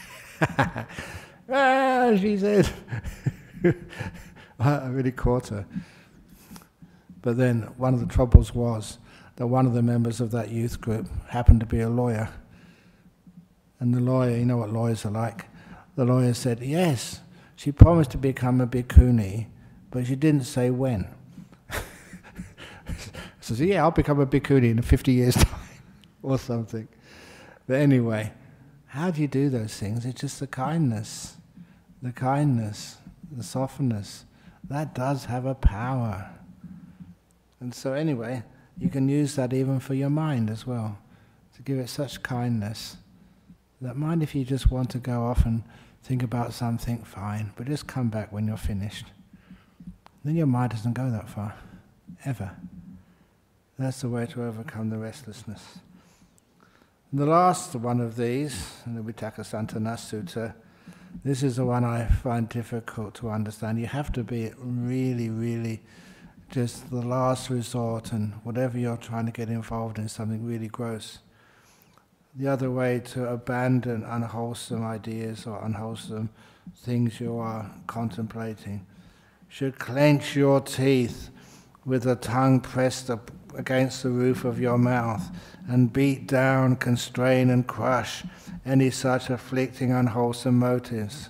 A: Ah, she said. I really caught her. But then one of the troubles was that one of the members of that youth group happened to be a lawyer. And the lawyer, you know what lawyers are like, the lawyer said, yes, she promised to become a bhikkhuni, but she didn't say when. So, yeah, I'll become a bhikkhuni in fifty years' time, or something. But anyway, how do you do those things? It's just the kindness, the kindness, the softness. That does have a power. And so anyway, you can use that even for your mind as well, to give it such kindness. That mind, if you just want to go off and think about something, fine, but just come back when you're finished. Then your mind doesn't go that far, ever. That's the way to overcome the restlessness. And the last one of these, the Vitakkasanthana Sutta, this is the one I find difficult to understand. You have to be really, really just the last resort, and whatever you're trying to get involved in, something really gross. The other way to abandon unwholesome ideas or unwholesome things you are contemplating should clench your teeth with the tongue pressed up against the roof of your mouth and beat down, constrain and crush any such afflicting unwholesome motives.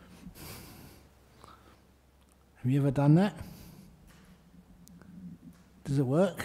A: Have you ever done that? Does it work?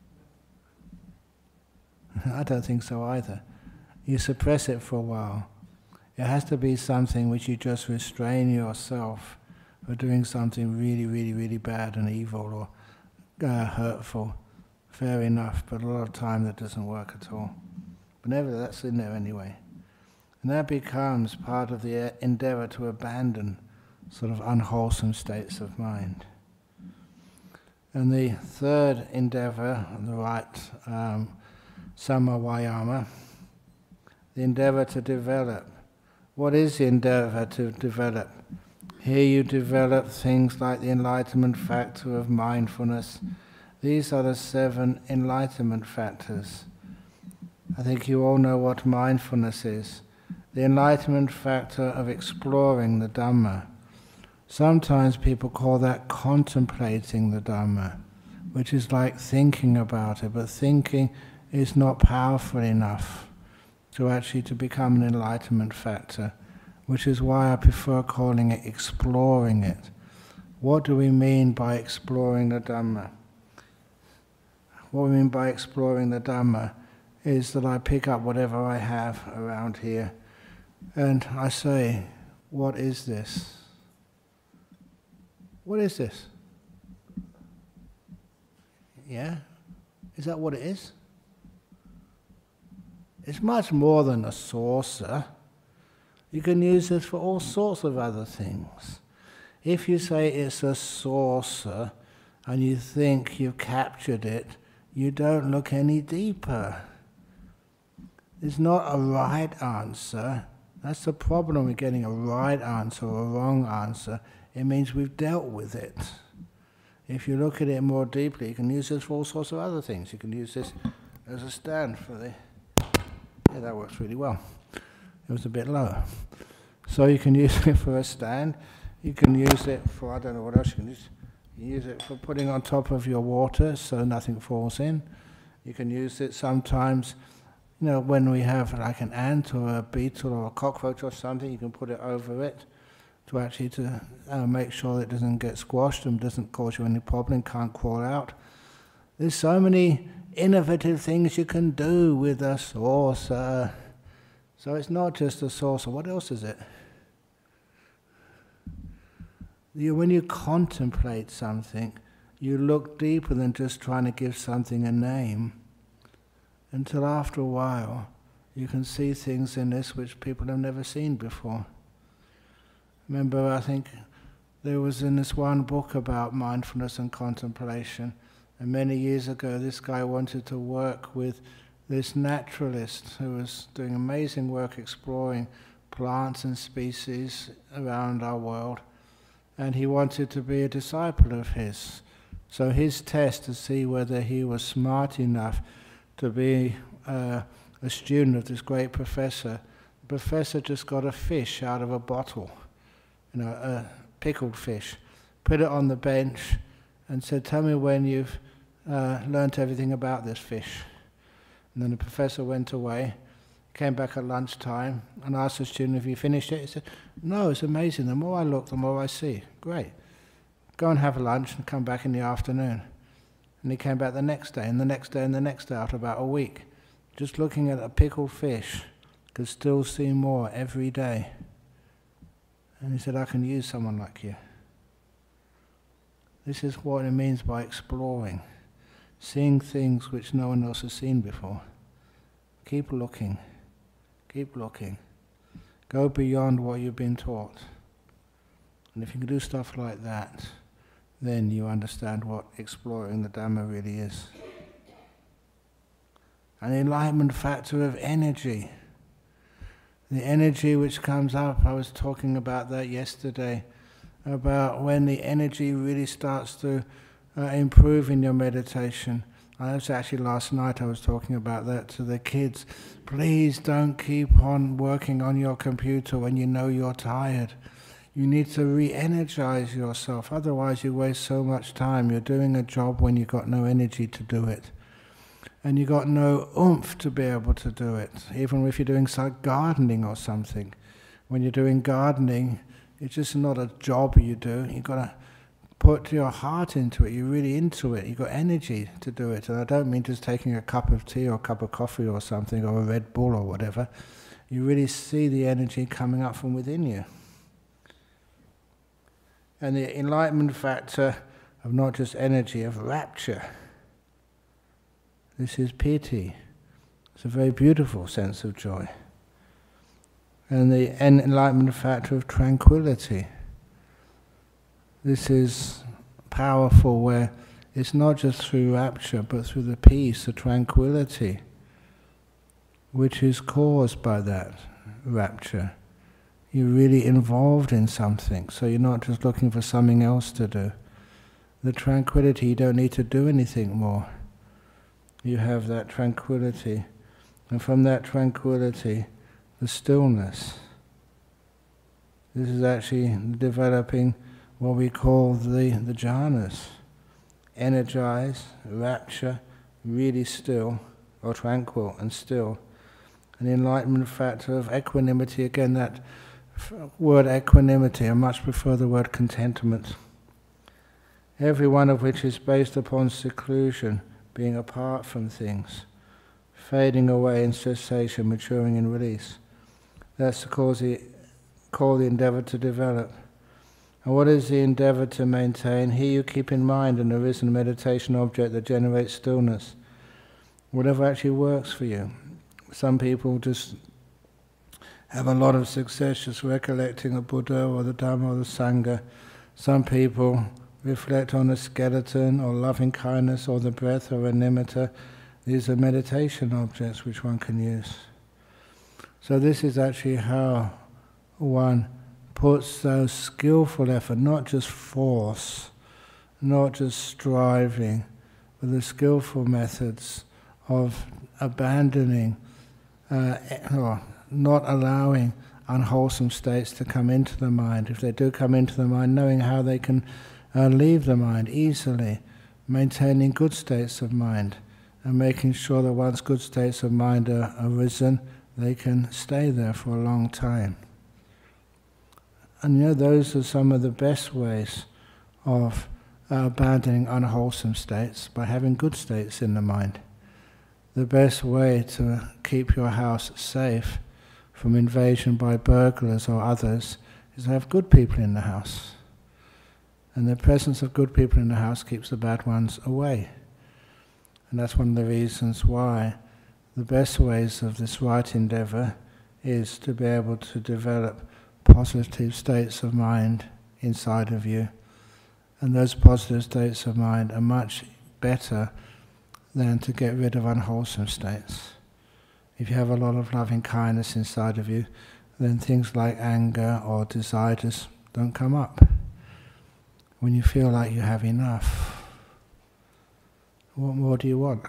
A: I don't think so either. You suppress it for a while. It has to be something which you just restrain yourself for doing something really, really, really bad and evil or uh, hurtful. Fair enough, but a lot of time that doesn't work at all. But nevertheless, that's in there anyway. And that becomes part of the endeavor to abandon sort of unwholesome states of mind. And the third endeavor, on the right, um, Samma Vayama, the endeavor to develop. What is the endeavor to develop? Here you develop things like the enlightenment factor of mindfulness. These are the seven enlightenment factors. I think you all know what mindfulness is. The enlightenment factor of exploring the Dhamma. Sometimes people call that contemplating the Dhamma, which is like thinking about it, but thinking is not powerful enough to actually to become an enlightenment factor, which is why I prefer calling it exploring it. What do we mean by exploring the Dhamma? What we mean by exploring the Dhamma is that I pick up whatever I have around here and I say, what is this? What is this? Yeah? Is that what it is? It's much more than a saucer. You can use this for all sorts of other things. If you say it's a saucer and you think you've captured it, you don't look any deeper. There's not a right answer, That's the problem with getting a right answer or a wrong answer. It means we've dealt with it. If you look at it more deeply, you can use this for all sorts of other things. You can use this as a stand for the... Yeah, that works really well. It was a bit lower. So you can use it for a stand. You can use it for, I don't know what else you can use. You use it for putting on top of your water so nothing falls in. You can use it sometimes, you know, when we have like an ant or a beetle or a cockroach or something, you can put it over it to actually to uh, make sure that it doesn't get squashed and doesn't cause you any problem, can't crawl out. There's so many innovative things you can do with a saucer. So it's not just a saucer. What else is it? You, when you contemplate something, you look deeper than just trying to give something a name, until after a while you can see things in this which people have never seen before. Remember, I think there was in this one book about mindfulness and contemplation, and many years ago this guy wanted to work with this naturalist who was doing amazing work exploring plants and species around our world, and he wanted to be a disciple of his. So his test to see whether he was smart enough to be uh, a student of this great professor, the professor just got a fish out of a bottle, you know, a pickled fish, put it on the bench and said, tell me when you've uh, learnt everything about this fish. And then the professor went away, came back at lunchtime and asked the student if he finished it. He said, no, it's amazing. The more I look, the more I see. Great. Go and have lunch and come back in the afternoon. And he came back the next day, and the next day, and the next day, after about a week. Just looking at a pickled fish, could still see more every day. And he said, I can use someone like you. This is what it means by exploring. Seeing things which no one else has seen before. Keep looking. Keep looking. Go beyond what you've been taught. And if you can do stuff like that, then you understand what exploring the Dhamma really is. An enlightenment factor of energy. The energy which comes up, I was talking about that yesterday, about when the energy really starts to uh, improve in your meditation. I was actually last night I was talking about that to the kids. Please don't keep on working on your computer when you know you're tired. You need to re-energize yourself, otherwise you waste so much time. You're doing a job when you've got no energy to do it. And you've got no oomph to be able to do it, even if you're doing some gardening or something. When you're doing gardening, it's just not a job you do. You've got to put your heart into it, you're really into it, you've got energy to do it. And I don't mean just taking a cup of tea or a cup of coffee or something, or a Red Bull or whatever. You really see the energy coming up from within you. And the enlightenment factor of not just energy, of rapture. This is piti. It's a very beautiful sense of joy. And the enlightenment factor of tranquility. This is powerful, where it's not just through rapture, but through the peace, the tranquility, which is caused by that rapture. You're really involved in something, so you're not just looking for something else to do. The tranquility, you don't need to do anything more. You have that tranquility, and from that tranquility, the stillness. This is actually developing what we call the, the jhanas. Energized, rapture, really still, or tranquil and still. An enlightenment factor of equanimity, again that word equanimity, I much prefer the word contentment. Every one of which is based upon seclusion, being apart from things, fading away in cessation, maturing in release. That's called the, called the endeavor to develop. And what is the endeavor to maintain? Here you keep in mind an arisen meditation object that generates stillness. Whatever actually works for you. Some people just have a lot of success just recollecting the Buddha or the Dhamma or the Sangha. Some people reflect on the skeleton or loving kindness or the breath or a nimitta. These are meditation objects which one can use. So this is actually how one puts those skillful effort, not just force, not just striving, but the skillful methods of abandoning, uh, or not allowing unwholesome states to come into the mind. If they do come into the mind, knowing how they can uh, leave the mind easily, maintaining good states of mind, and making sure that once good states of mind are arisen, they can stay there for a long time. And you know, those are some of the best ways of uh, abandoning unwholesome states, by having good states in the mind. The best way to keep your house safe from invasion by burglars or others is to have good people in the house. And the presence of good people in the house keeps the bad ones away. And that's one of the reasons why the best ways of this right endeavor is to be able to develop positive states of mind inside of you. And those positive states of mind are much better than to get rid of unwholesome states. If you have a lot of loving kindness inside of you, then things like anger or desire just don't come up. When you feel like you have enough, what more do you want?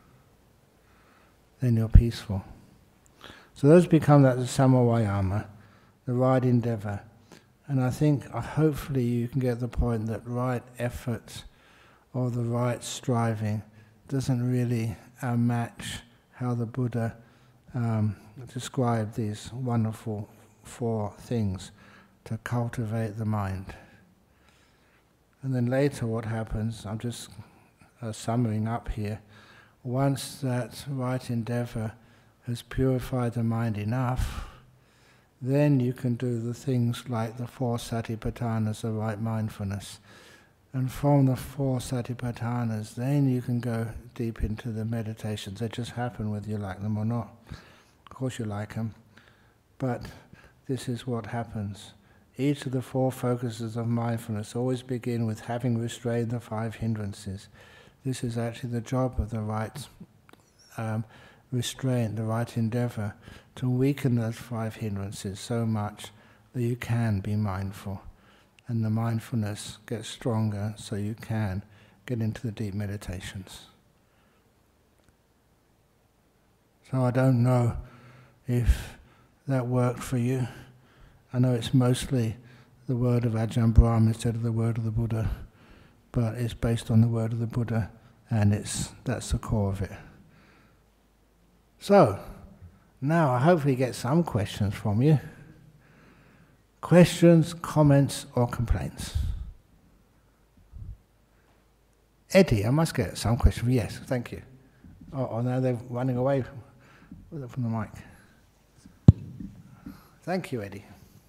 A: Then you're peaceful. So those become that the samavayama, the right endeavor. And I think, uh, hopefully you can get the point that right effort or the right striving doesn't really uh, match how the Buddha um, described these wonderful four things to cultivate the mind. And then later what happens, I'm just uh, summing up here, once that right endeavor has purified the mind enough, then you can do the things like the four satipatthanas of right mindfulness. And from the four satipatthanas, then you can go deep into the meditations. They just happen whether you like them or not. Of course you like them, but this is what happens. Each of the four focuses of mindfulness always begin with having restrained the five hindrances. This is actually the job of the right um, restraint, the right endeavor, to weaken those five hindrances so much that you can be mindful. And the mindfulness gets stronger so you can get into the deep meditations. So I don't know if that worked for you. I know it's mostly the word of Ajahn Brahm instead of the word of the Buddha, but it's based on the word of the Buddha, and it's that's the core of it. So, now I hopefully get some questions from you. Questions, comments, or complaints? Eddie, I must get some questions. Yes, thank you. Oh, oh now they're running away from, from the mic. Thank you, Eddie.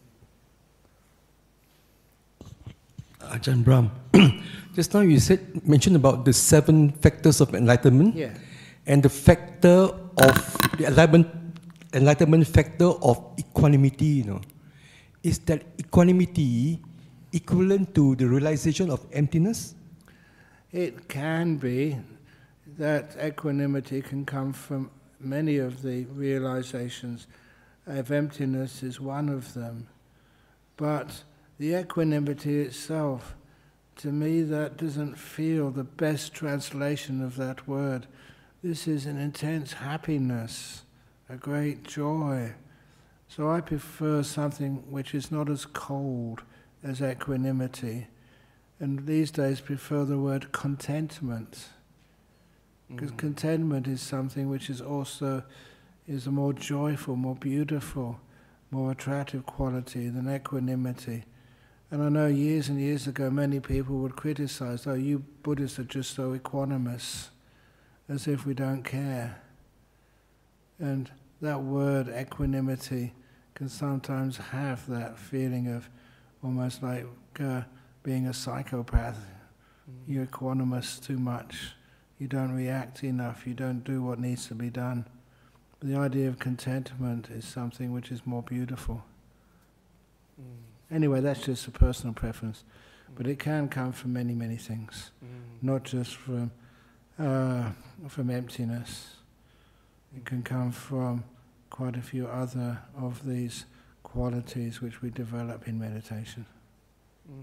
B: Ajahn Brahm, just now you said mentioned about the seven factors of enlightenment,
A: yeah,
B: and the factor of the enlightenment, enlightenment factor of equanimity. You know, is that equanimity equivalent to the realization of emptiness?
A: It can be that equanimity can come from many of the realizations. Of emptiness is one of them, but the equanimity itself, to me, that doesn't feel the best translation of that word. This is an intense happiness, a great joy. So I prefer something which is not as cold as equanimity, and these days prefer the word contentment, because mm. contentment is something which is also is a more joyful, more beautiful, more attractive quality than equanimity. And I know years and years ago many people would criticize, oh, you Buddhists are just so equanimous, as if we don't care. And that word equanimity can sometimes have that feeling of almost like uh, being a psychopath. Mm. You're equanimous too much, you don't react enough, you don't do what needs to be done. But the idea of contentment is something which is more beautiful. Mm. Anyway, that's just a personal preference, mm. but it can come from many, many things, mm. not just from uh, from emptiness. It can come from quite a few other of these qualities which we develop in meditation.
B: Mm.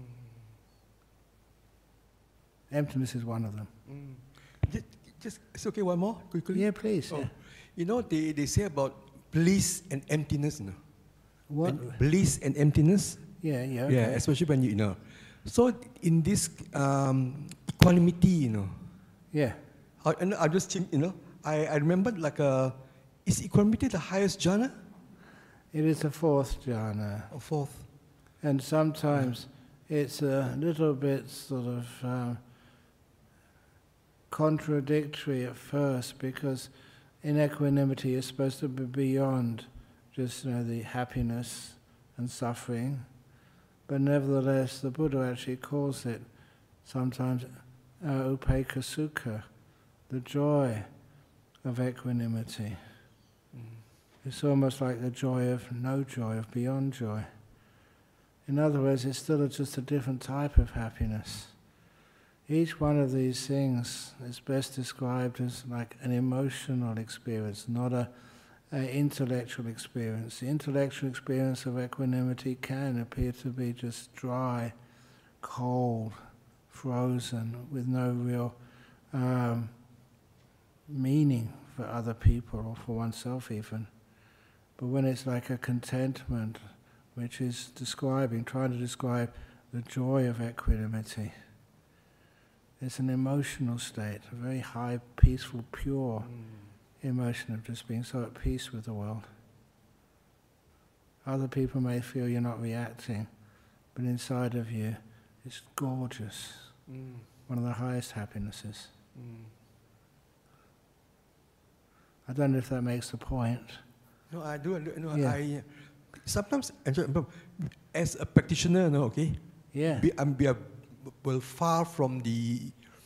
A: Emptiness is one of them.
B: Mm. Just, just, it's okay, one more, quickly?
A: Yeah, please.
B: Oh.
A: Yeah.
B: You know, they, they say about bliss and emptiness, you know?
A: What?
B: And bliss and emptiness?
A: Yeah, yeah. Okay.
B: Yeah, especially when you, you know. So in this um, equanimity, you know,
A: Yeah.
B: I, and I just think, you know, I, I remember like, uh, is equanimity the highest jhana
A: It is the fourth jhana.
B: or fourth?
A: And sometimes it's a little bit sort of um, contradictory at first, because in equanimity you're supposed to be beyond just, you know, the happiness and suffering. But nevertheless, the Buddha actually calls it sometimes uh, upekkha sukha, the joy of equanimity.
B: Mm.
A: It's almost like the joy of no joy, of beyond joy. In other words, it's still just a different type of happiness. Each one of these things is best described as like an emotional experience, not a, a intellectual experience. The intellectual experience of equanimity can appear to be just dry, cold, frozen, with no real um, meaning for other people or for oneself even. But when it's like a contentment, which is describing, trying to describe the joy of equanimity, it's an emotional state, a very high, peaceful, pure mm. emotion of just being so at peace with the world. Other people may feel you're not reacting, but inside of you, it's gorgeous. Mm. One of the highest happinesses. Mm. I don't know if that makes the point.
B: No, I do. No,
A: yeah.
B: I uh, sometimes as a practitioner, no, okay.
A: Yeah.
B: Be, I'm be a, well far from the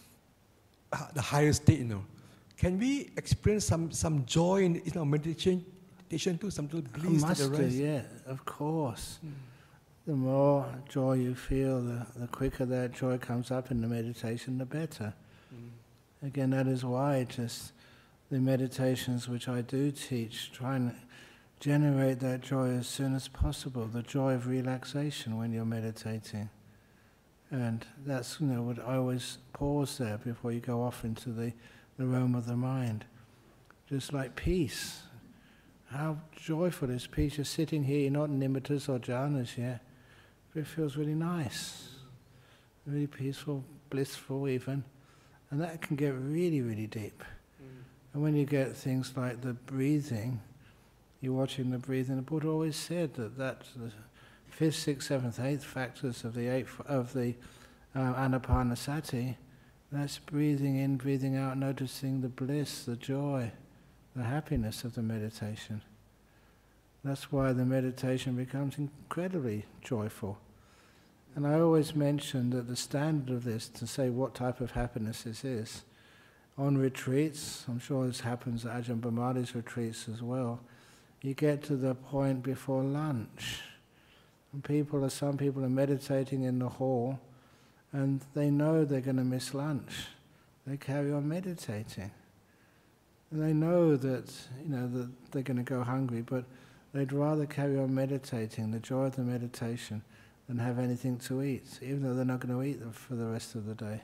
B: uh, the higher state, you know. Can we experience some some joy in, in our meditation, meditation too, some little bliss
A: must
B: that arises?
A: Do, yeah, of course. Mm. The more joy you feel, the, the quicker that joy comes up in the meditation, the better. Mm. Again, that is why just the meditations which I do teach, try and generate that joy as soon as possible, the joy of relaxation when you're meditating. And that's, you know, what I always pause there before you go off into the, the realm of the mind. Just like peace. How joyful is peace? You're sitting here, you're not in nimittas or jhanas yet, but it feels really nice. Really peaceful, blissful even. And that can get really, really deep. Mm. And when you get things like the breathing, you're watching the breathing, the Buddha always said that that's the fifth, sixth, seventh, eighth factors of the eighth of the uh, Anapanasati. That's breathing in, breathing out, noticing the bliss, the joy, the happiness of the meditation. That's why the meditation becomes incredibly joyful. And I always mention that the standard of this, to say what type of happiness this is, on retreats, I'm sure this happens at Ajahn Brahmani's retreats as well, you get to the point before lunch. And people are, some people are meditating in the hall and they know they're going to miss lunch. They carry on meditating. And they know that, you know, that they're going to go hungry, but they'd rather carry on meditating, the joy of the meditation, than have anything to eat, even though they're not going to eat them for the rest of the day.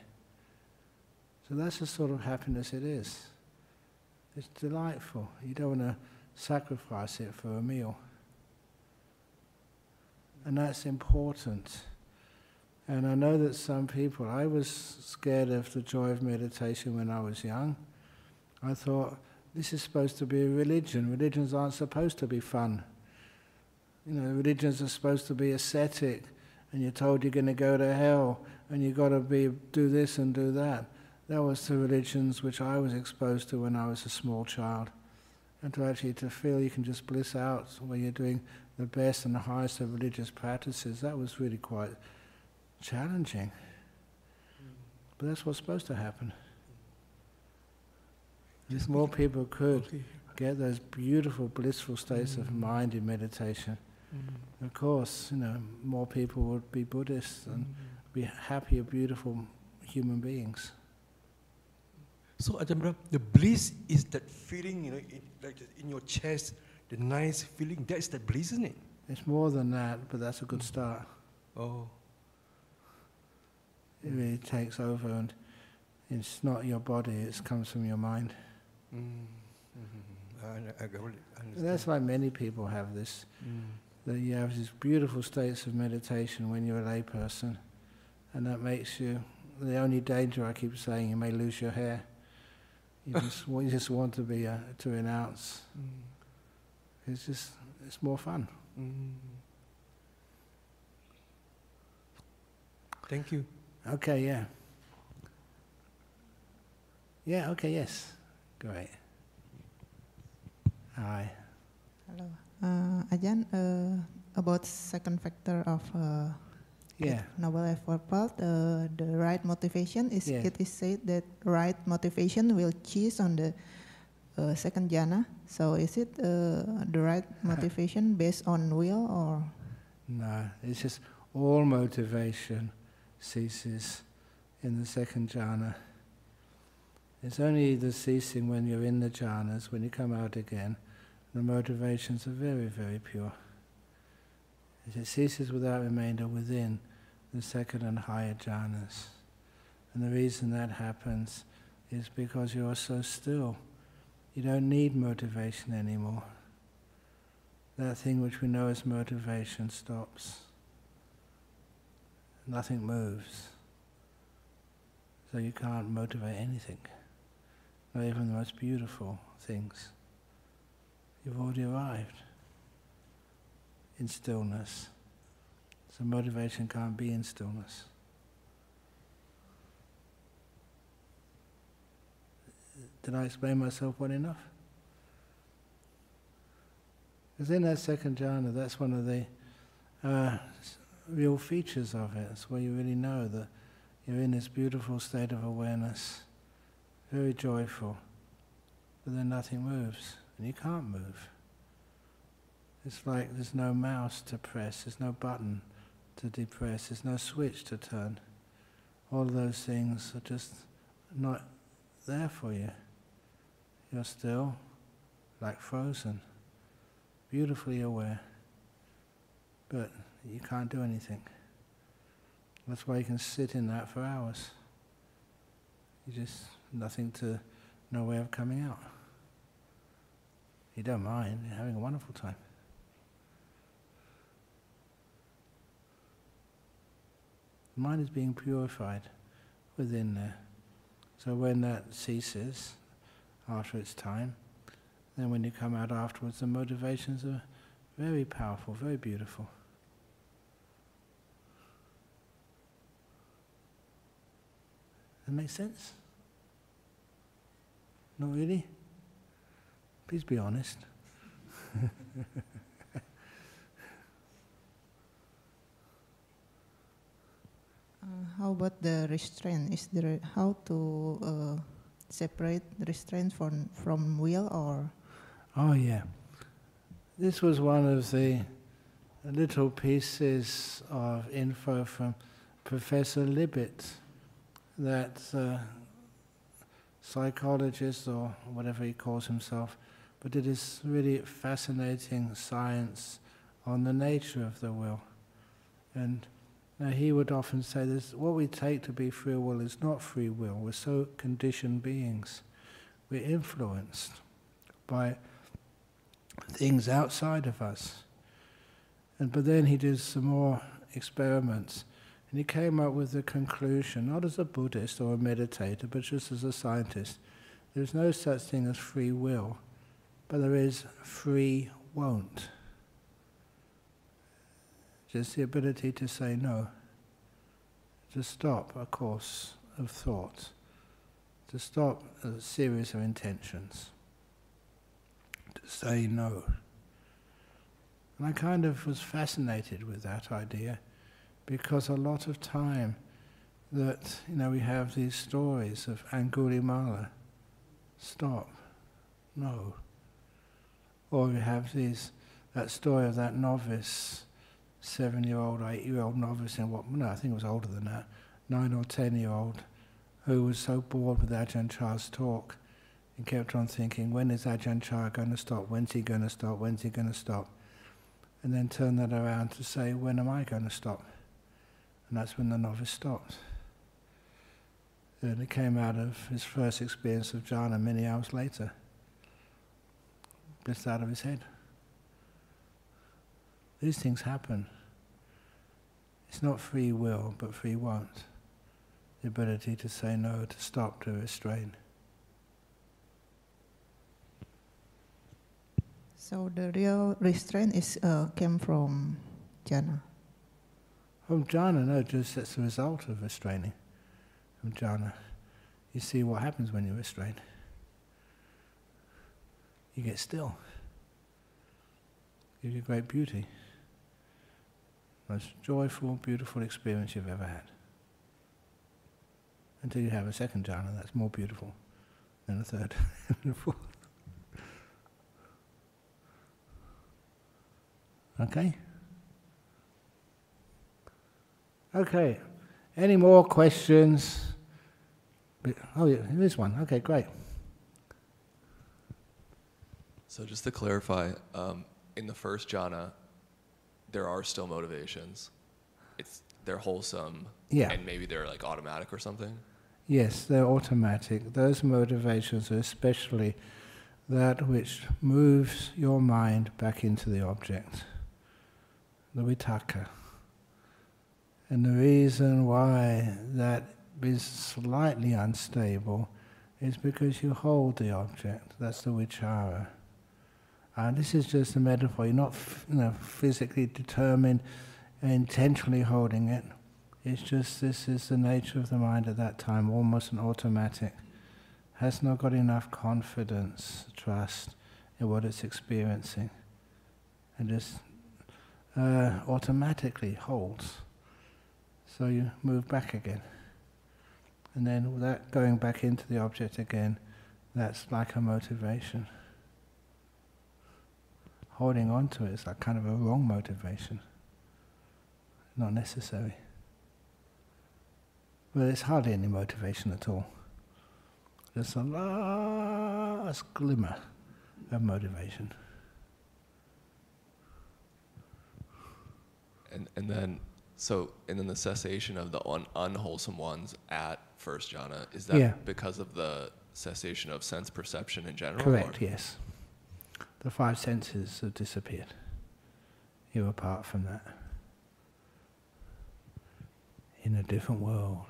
A: So that's the sort of happiness it is. It's delightful. You don't want to sacrifice it for a meal. And that's important. And I know that some people, I was scared of the joy of meditation when I was young. I thought, this is supposed to be a religion. Religions aren't supposed to be fun. You know, religions are supposed to be ascetic, and you're told you're going to go to hell, and you've got to be do this and do that. That was the religions which I was exposed to when I was a small child. And to actually to feel you can just bliss out when you're doing the best and the highest of religious practices, that was really quite challenging. Mm. But that's what's supposed to happen. If more people could okay. get those beautiful, blissful states mm. of mind in meditation, mm. of course, you know, more people would be Buddhists and mm. be happier, beautiful human beings.
B: So, Ajahn Brahm, the bliss is that feeling, you know, in, like in your chest, the nice feeling, that's the bliss, isn't it?
A: It's more than that, but that's a good start.
B: Oh.
A: It really takes over, and it's not your body, it comes from your mind.
B: Mm. Mm-hmm. I, I really understand.
A: That's why many people have this,
B: Mm.
A: that you have these beautiful states of meditation when you're a lay person, and that makes you, the only danger, I keep saying, you may lose your hair. You just, you just want to be a, to renounce.
B: Mm.
A: It's just, it's more fun.
B: Mm. Thank you.
A: Okay, yeah. Yeah, okay, yes. Great. Hi.
C: Hello. Uh, Ajahn, uh, about second factor of uh,
A: Yeah.
C: Noble Eightfold, uh, the right motivation, is
A: Yeah.
C: it is said that right motivation will choose on the uh, second jhana. So is it uh, the right motivation based on will or?
A: No, it's just all motivation ceases in the second jhana. It's only the ceasing when you're in the jhanas, when you come out again, the motivations are very, very pure. It ceases without remainder within the second and higher jhanas. And the reason that happens is because you are so still. You don't need motivation anymore. That thing which we know as motivation stops. Nothing moves. So you can't motivate anything, not even the most beautiful things. You've already arrived in stillness. So motivation can't be in stillness. Did I explain myself well enough? Because in that second jhana, that's one of the uh, real features of it. It's where you really know that you're in this beautiful state of awareness, very joyful, but then nothing moves, and you can't move. It's like there's no mouse to press, there's no button to depress, there's no switch to turn. All of those things are just not there for you. You're still like frozen, beautifully aware, but you can't do anything. That's why you can sit in that for hours. You just, nothing to, no way of coming out. You don't mind, you're having a wonderful time. The mind is being purified within there. So when that ceases, after its time, then when you come out afterwards, the motivations are very powerful, very beautiful. Does that make sense? Not really? Please be honest.
C: Uh, how about the restraint? Is there how to uh, separate the restraint from from will or?
A: Oh yeah, this was one of the little pieces of info from Professor Libet, that uh, psychologist or whatever he calls himself, but did this really fascinating science on the nature of the will. And now he would often say this, what we take to be free will is not free will. We're so conditioned beings. We're influenced by things outside of us. And but then he did some more experiments, and he came up with the conclusion, not as a Buddhist or a meditator, but just as a scientist, there's no such thing as free will, but there is free won't. Just the ability to say no, to stop a course of thought, to stop a series of intentions, to say no. And I kind of was fascinated with that idea, because a lot of time that, you know, we have these stories of Angulimala, stop, no. Or we have these, that story of that novice, seven-year-old, eight-year-old novice, in what, no, I think it was older than that, nine or ten-year-old, who was so bored with Ajahn Chah's talk He kept on thinking, when is Ajahn Chah going to stop? When's he going to stop? When's he going to stop? And then turn that around to say, when am I going to stop? And that's when the novice stopped. And it came out of his first experience of jhana many hours later. Just out of his head. These things happen. It's not free will, but free want. The ability to say no, to stop, to restrain.
C: So the real restraint is uh, came from jhana.
A: From jhana, no, just that's the result of restraining. From jhana, you see what happens when you restrain. You get still. Gives you great beauty. Most joyful, beautiful experience you've ever had. Until you have a second jhana that's more beautiful than a third and a fourth. Okay? Okay. Any more questions? Oh, yeah, there is one. Okay, great.
D: So just to clarify, um, in the first jhana, there are still motivations. It's they're wholesome,
A: Yeah.
D: and maybe they're like automatic or something.
A: Yes, they're automatic. Those motivations are especially that which moves your mind back into the object, the vitakka. And the reason why that is slightly unstable is because you hold the object. That's the vichara. And this is just a metaphor. You're not, you know, physically determined, intentionally holding it. It's just this is the nature of the mind at that time, almost an automatic. Has not got enough confidence, trust in what it's experiencing, and just uh, automatically holds. So you move back again. And then that going back into the object again, that's like a motivation. Holding on to it is like kind of a wrong motivation. Not necessary. Well, there's hardly any motivation at all. Just a last glimmer of motivation.
D: And and then so and then the cessation of the un- unwholesome ones at first jhana, is that
A: Yeah.
D: because of the cessation of sense perception in general?
A: Correct,
D: or?
A: yes. The five senses have disappeared. You're apart from that. In a different world.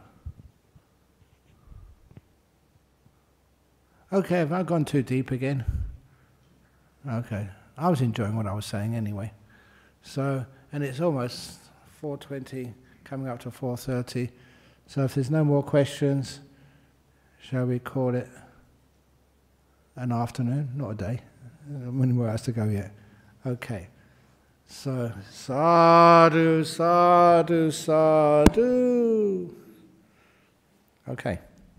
A: Okay, have I gone too deep again? Okay. I was enjoying what I was saying anyway. So, and it's almost four twenty, coming up to four thirty. So if there's no more questions, shall we call it an afternoon, not a day? Anywhere else to go yet? Okay. So, sadhu, sadhu, sadhu. Okay.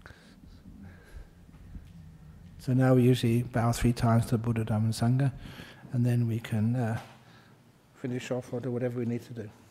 A: So now we usually bow three times to Buddha, Dhamma and Sangha, and then we can uh, finish off or do whatever we need to do.